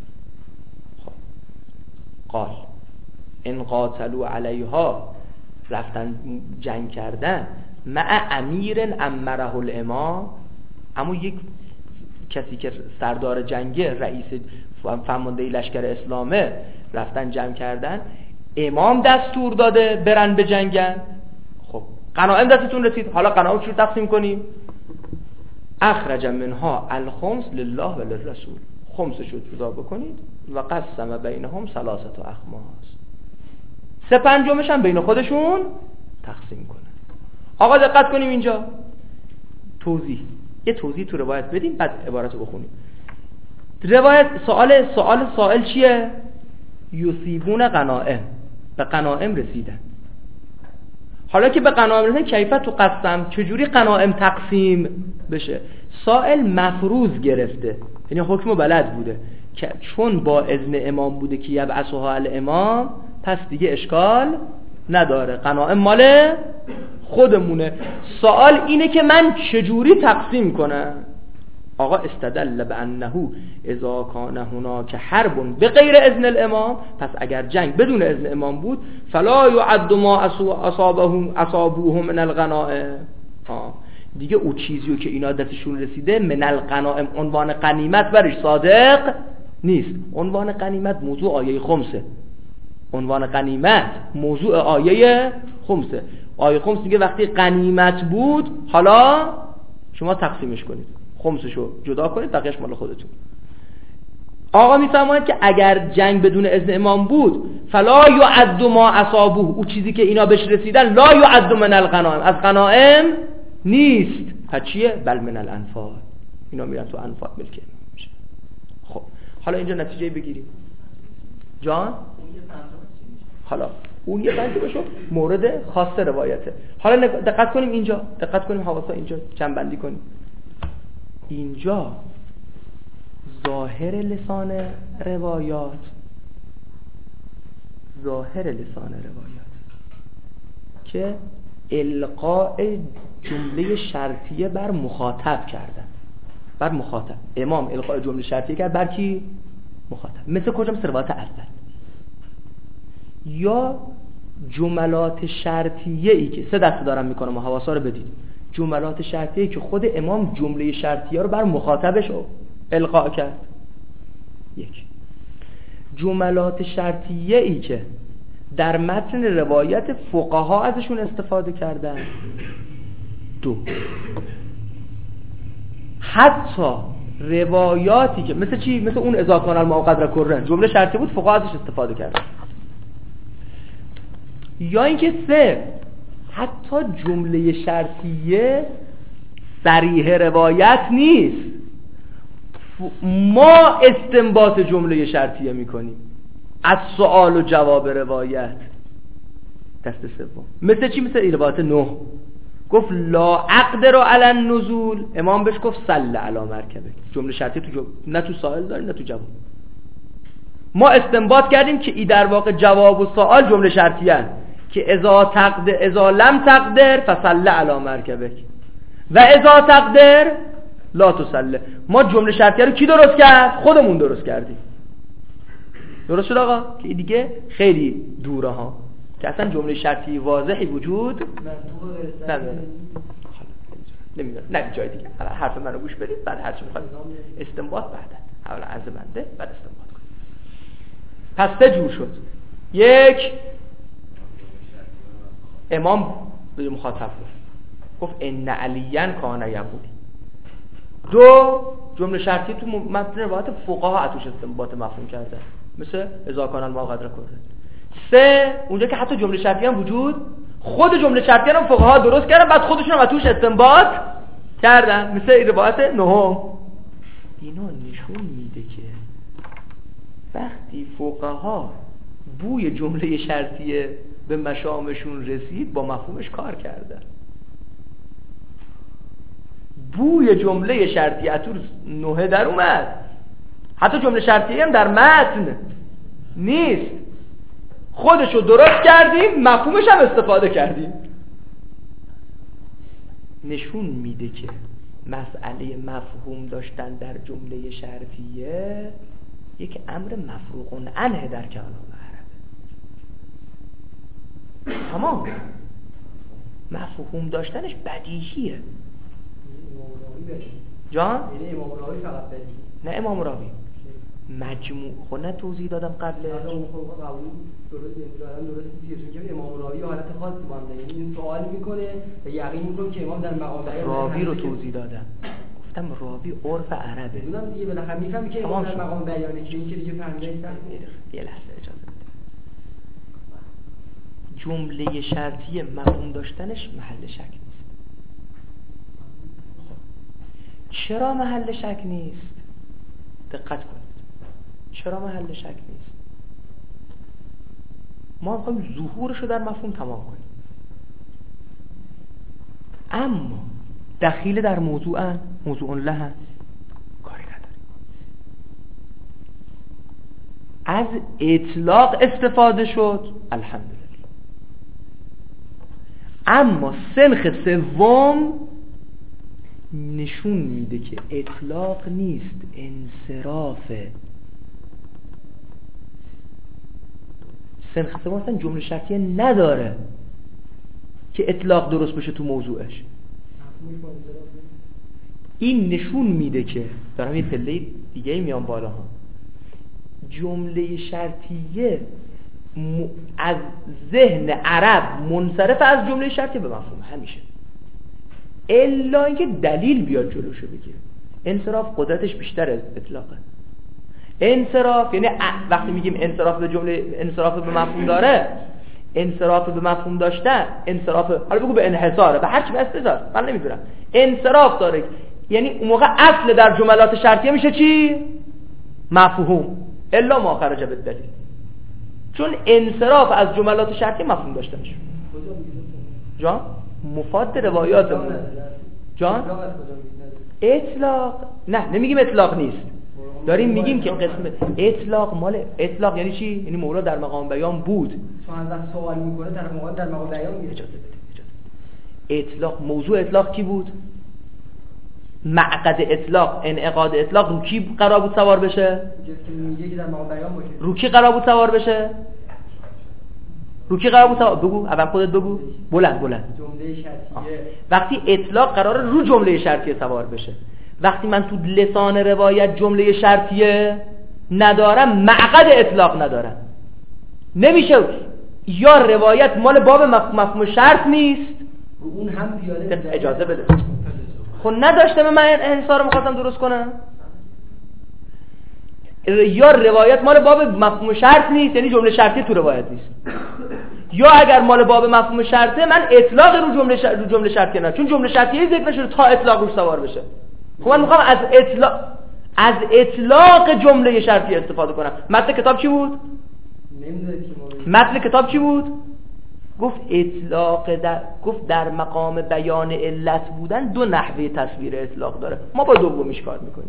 خب قال ان قاتلوا علیها، رفتن جنگ کردن مع امیر امره الامام، اما یک کسی که سردار جنگه، رئیس فرمانده لشکر اسلامه، رفتن جمع کردن، امام دستور داده برن به جنگن. خب غنائم دستتون رسید، حالا غنائم چجور تقسیم کنیم؟ اخرج منها الخمس لله و للرسول، خمسش رو جدا بکنید و قسم بینهم ثلاثه اخماس، سه پنجمش هم بین خودشون تقسیم کنن. آقا دقت کنیم اینجا توضیح، یه توضیح تو روایت بدیم بعد عبارت رو بخونیم. روایت سوال سوال سائل چیه؟ یصیبون غنائم، به غنائم رسیدن. حالا که به غنائم رسیدن کیفیت تو قسم، چجوری غنائم تقسیم بشه؟ سائل مفروض گرفته، یعنی حکم بلد بوده که چون با اذن امام بوده که یبعثها الامام، پس دیگه اشکال نداره، غنائم مال خودمونه. سوال اینه که من چجوری تقسیم کنم؟ آقا استدل بانه اذا کان هناک حرب بغیر اذن الامام، پس اگر جنگ بدون اذن امام بود فلا یعد ما اصابهم اصابوه من الغنائم، دیگه او چیزیو که اینا دستشون رسیده من الغنائم عنوان غنیمت برش صادق نیست. عنوان غنیمت موضوع آیه خمسه، عنوان غنیمت موضوع آیه خمسه. آیه خمس میگه وقتی غنیمت بود حالا شما تقسیمش کنید، خمسشو جدا کنید، بقیه‌اش مال خودتون. آقا میفرماید که اگر جنگ بدون اذن امام بود فلا یعد ما اصابوه، او چیزی که اینا بهش رسیدن لا یعد من الغنائم، از غنائم نیست. پس چیه؟ بل من الانفال، اینا میرن تو انفال ملک امام میشه. خب حالا اینجا نتیجه بگیریم جان. حالا اون یه بنده بشو مورد خاص روایته. حالا دقت کنیم اینجا، دقت کنیم حواسا اینجا جمع بندی کنیم. اینجا ظاهر لسان روایات، ظاهر لسان روایات که القاء جمله شرطیه بر مخاطب کردن، بر مخاطب. امام القاء جمله شرطیه کرد بر کی؟ مخاطب. مثل کجا؟ مثل روایت اول. یا جملات شرطیه ای که سه دسته دارم میکنم و حواسا رو بدید. جملات شرطیه ای که خود امام جمله شرطیه رو بر مخاطبش القاء کرد. یک. جملات شرطیه ای که در متن روایت فقها ازشون استفاده کردن. دو. حتی روایاتی که مثل چی؟ مثل اون اذا کان الماء قدر کره، جمله شرطی بود فقها ازش استفاده کردن. یا اینکه سه، حتی جمله شرطیه صریح روایت نیست، ما استنباط جمله شرطیه میکنیم از سوال و جواب روایت. دست سوم مثل چی؟ مثل روایت نه گفت لا اقدر علی النزول، امام بهش گفت صل علی مرکبه. جمله شرطیه تو جمله، نه تو سوال داریم نه تو جواب. ما استنباط کردیم که ای در واقع جواب و سوال جمله شرطیه هست که اذا تقدر اذا لم تقدر فصل علی مرکبک و اذا تقدر لا تصل. ما جمله شرطیه رو کی درست کرد؟ خودمون درست کردیم. درست شد آقا؟ که دیگه خیلی دوره ها که اصلا جمله شرطی واضحی وجود نداره. نمیدونم نه جای دیگه. حالا حرف منو گوش بدید، بعد هر چی میخواید استنباط بعدا. اولا عرض بنده بعد استنباط کنید. پس سه جور شد. یک، امام به مخاطب گفت گفت ان علیاً کان یقول. دو، جمله شرطی تو متن روایت فقها اتوش استنباط مفهوم کرده مثل اذا کان الماء قدر کره. سه، اونجا که حتی جمله شرطی هم وجود، خود جمله شرطی هم فقها درست کردن بعد خودشون هم اتوش استنباط کردن مثل روایت نهم. اینا نشون میده که وقتی فقها بوی جمله شرطیه به مشامشون رسید با مفهومش کار کردن. بوی جمله شرطیه اتور نوه در اومد، حتی جمله شرطیه هم در متن نیست، خودشو درست کردیم مفهومش هم استفاده کردیم. نشون میده که مسئله مفهوم داشتن در جمله شرطیه یک امر مفروغ عنه در کلام عرب. تمام مفهوم داشتنش بدیهیه. جان؟ امام راوی فقط بدیهی. نه امام راوی مجموع خود نه توضیح دادم قبلش. حالا اون خب قبول درست نمی‌دارم درست نیست که امام راوی حالت خاصی بنده، یعنی این سوال میکنه و یقین میکنه که امام در مقام راوی رو توضیح دادم، گفتم راوی عرف عربه. میدونم دیگه بالاخره میفهمی که امام در مقام بیانه که این که دیگه فهمیده یه لحظه اجازه بده. جمله شرطی مفهوم داشتنش محل شک نیست. چرا محل شک نیست؟ دقت کنید. چرا محل شک نیست؟ ما می‌خوایم ظهورش رو در مفهوم تمام کنیم، اما دخیل در موضوع موضوع له هست کاری نداریم. از اطلاق استفاده شد الحمدلله. اما سنخ سوم نشون میده که اطلاق نیست، انصرافه. سنخ سوم اصلا جمله شرطیه نداره که اطلاق درست بشه تو موضوعش. این نشون میده که دارم یه پله دیگه میام بالا ها. جمله شرطیه از ذهن عرب منصرف از جمله شرطیه به مفهوم همیشه، الا اینکه دلیل بیاد جلوشو بگیره. انصراف قدرتش بیشتر از اطلاقه. انصراف یعنی وقتی میگیم انصراف به جمله انصراف به مفهوم داره، انصراف به مفهوم داشتن، انصراف حالا بگو به انحصاره، به هر چی بس بذار، من نمیدونم. انصراف داره یعنی اون موقع اصل در جملات شرطیه میشه چی؟ مفهوم، الا ما خرج بالدلیل. چون انصراف از جملات شرطیه مفهوم داشتنش. جان مفاد روایاتمون. جان اطلاق نه نمیگیم اطلاق نیست، داریم میگیم که قسم اطلاق مال اطلاق یعنی چی؟ یعنی مولا در مقام بیان بود، چون از سوال میکنه در مقام در مقام بیان میگه. اجازه بده اجازه. اطلاق موضوع اطلاق کی بود؟ معقد اطلاق، انعقاد اطلاق رو کی قرار بود سوار بشه؟ میگه که در مقام بیان باشه. رو کی قرار بود سوار بشه؟ رو کی قرار بود سوار؟ بگو اول خودت بگو بلند بلند. جمله شرطیه. وقتی اطلاق قراره رو جمله شرطیه سوار بشه، وقتی من تو لسان روایت جمله شرطیه ندارم معقد اطلاق ندارم، نمیشه. یا روایت مال باب مفهوم شرط نیست، رو اون هم پیاده اجازه بده. خب نداشتم من انحصار رو میخواستم درست کنم. یا روایت مال باب مفهوم شرط نیست، یعنی جمله شرطی تو روایت نیست. یا اگر مال باب مفهوم شرطه، من اطلاق رو جمله شرط رو جمله شرطی نه، چون جمله شرطی ذکر نشده تا اطلاق روش سوار بشه. خب من میخوام از اطلاق از اطلاق جمله شرطی استفاده کنم. متن کتاب چی بود؟ متن کتاب چی بود؟ گفت اطلاق در گفت در مقام بیان علت بودن دو نحوه تصویر اطلاق داره. ما با دومیش کار میکنیم.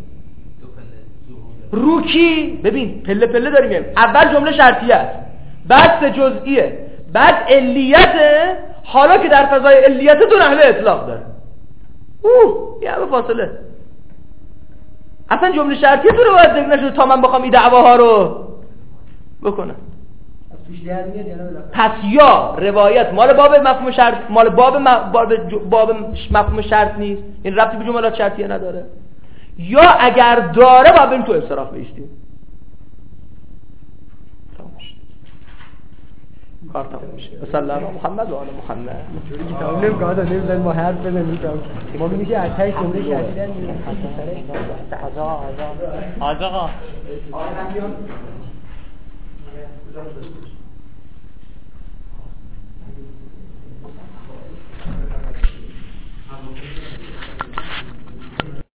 رو کی؟ ببین پله پله داریم میگیم. اول جمله شرطیه است، بعد سه جزئیه، بعد علیته. حالا که در فضای علیت دو نحوه اطلاق داره. اوه یه همه فاصله. اصلا جمله شرطیه تو رو باید ذکر نشده تا من بخوام این دعواها رو بکنم. پس یا روایت مال باب مفهوم شرط، مال باب م... باب, باب مفهوم شرط نیست، این ربطی به جملات شرطیه نداره، یا اگر داره باید بریم تو انصراف بیستیم. کار تمام میشه. صلی الله علی محمد و آل محمد. اینجوری که تمام نمیگه آدم نمیذاره ما حرف بزنیم. ما میگیم که اتای جمله شرطی میگیم. آقا آقا آقا آقا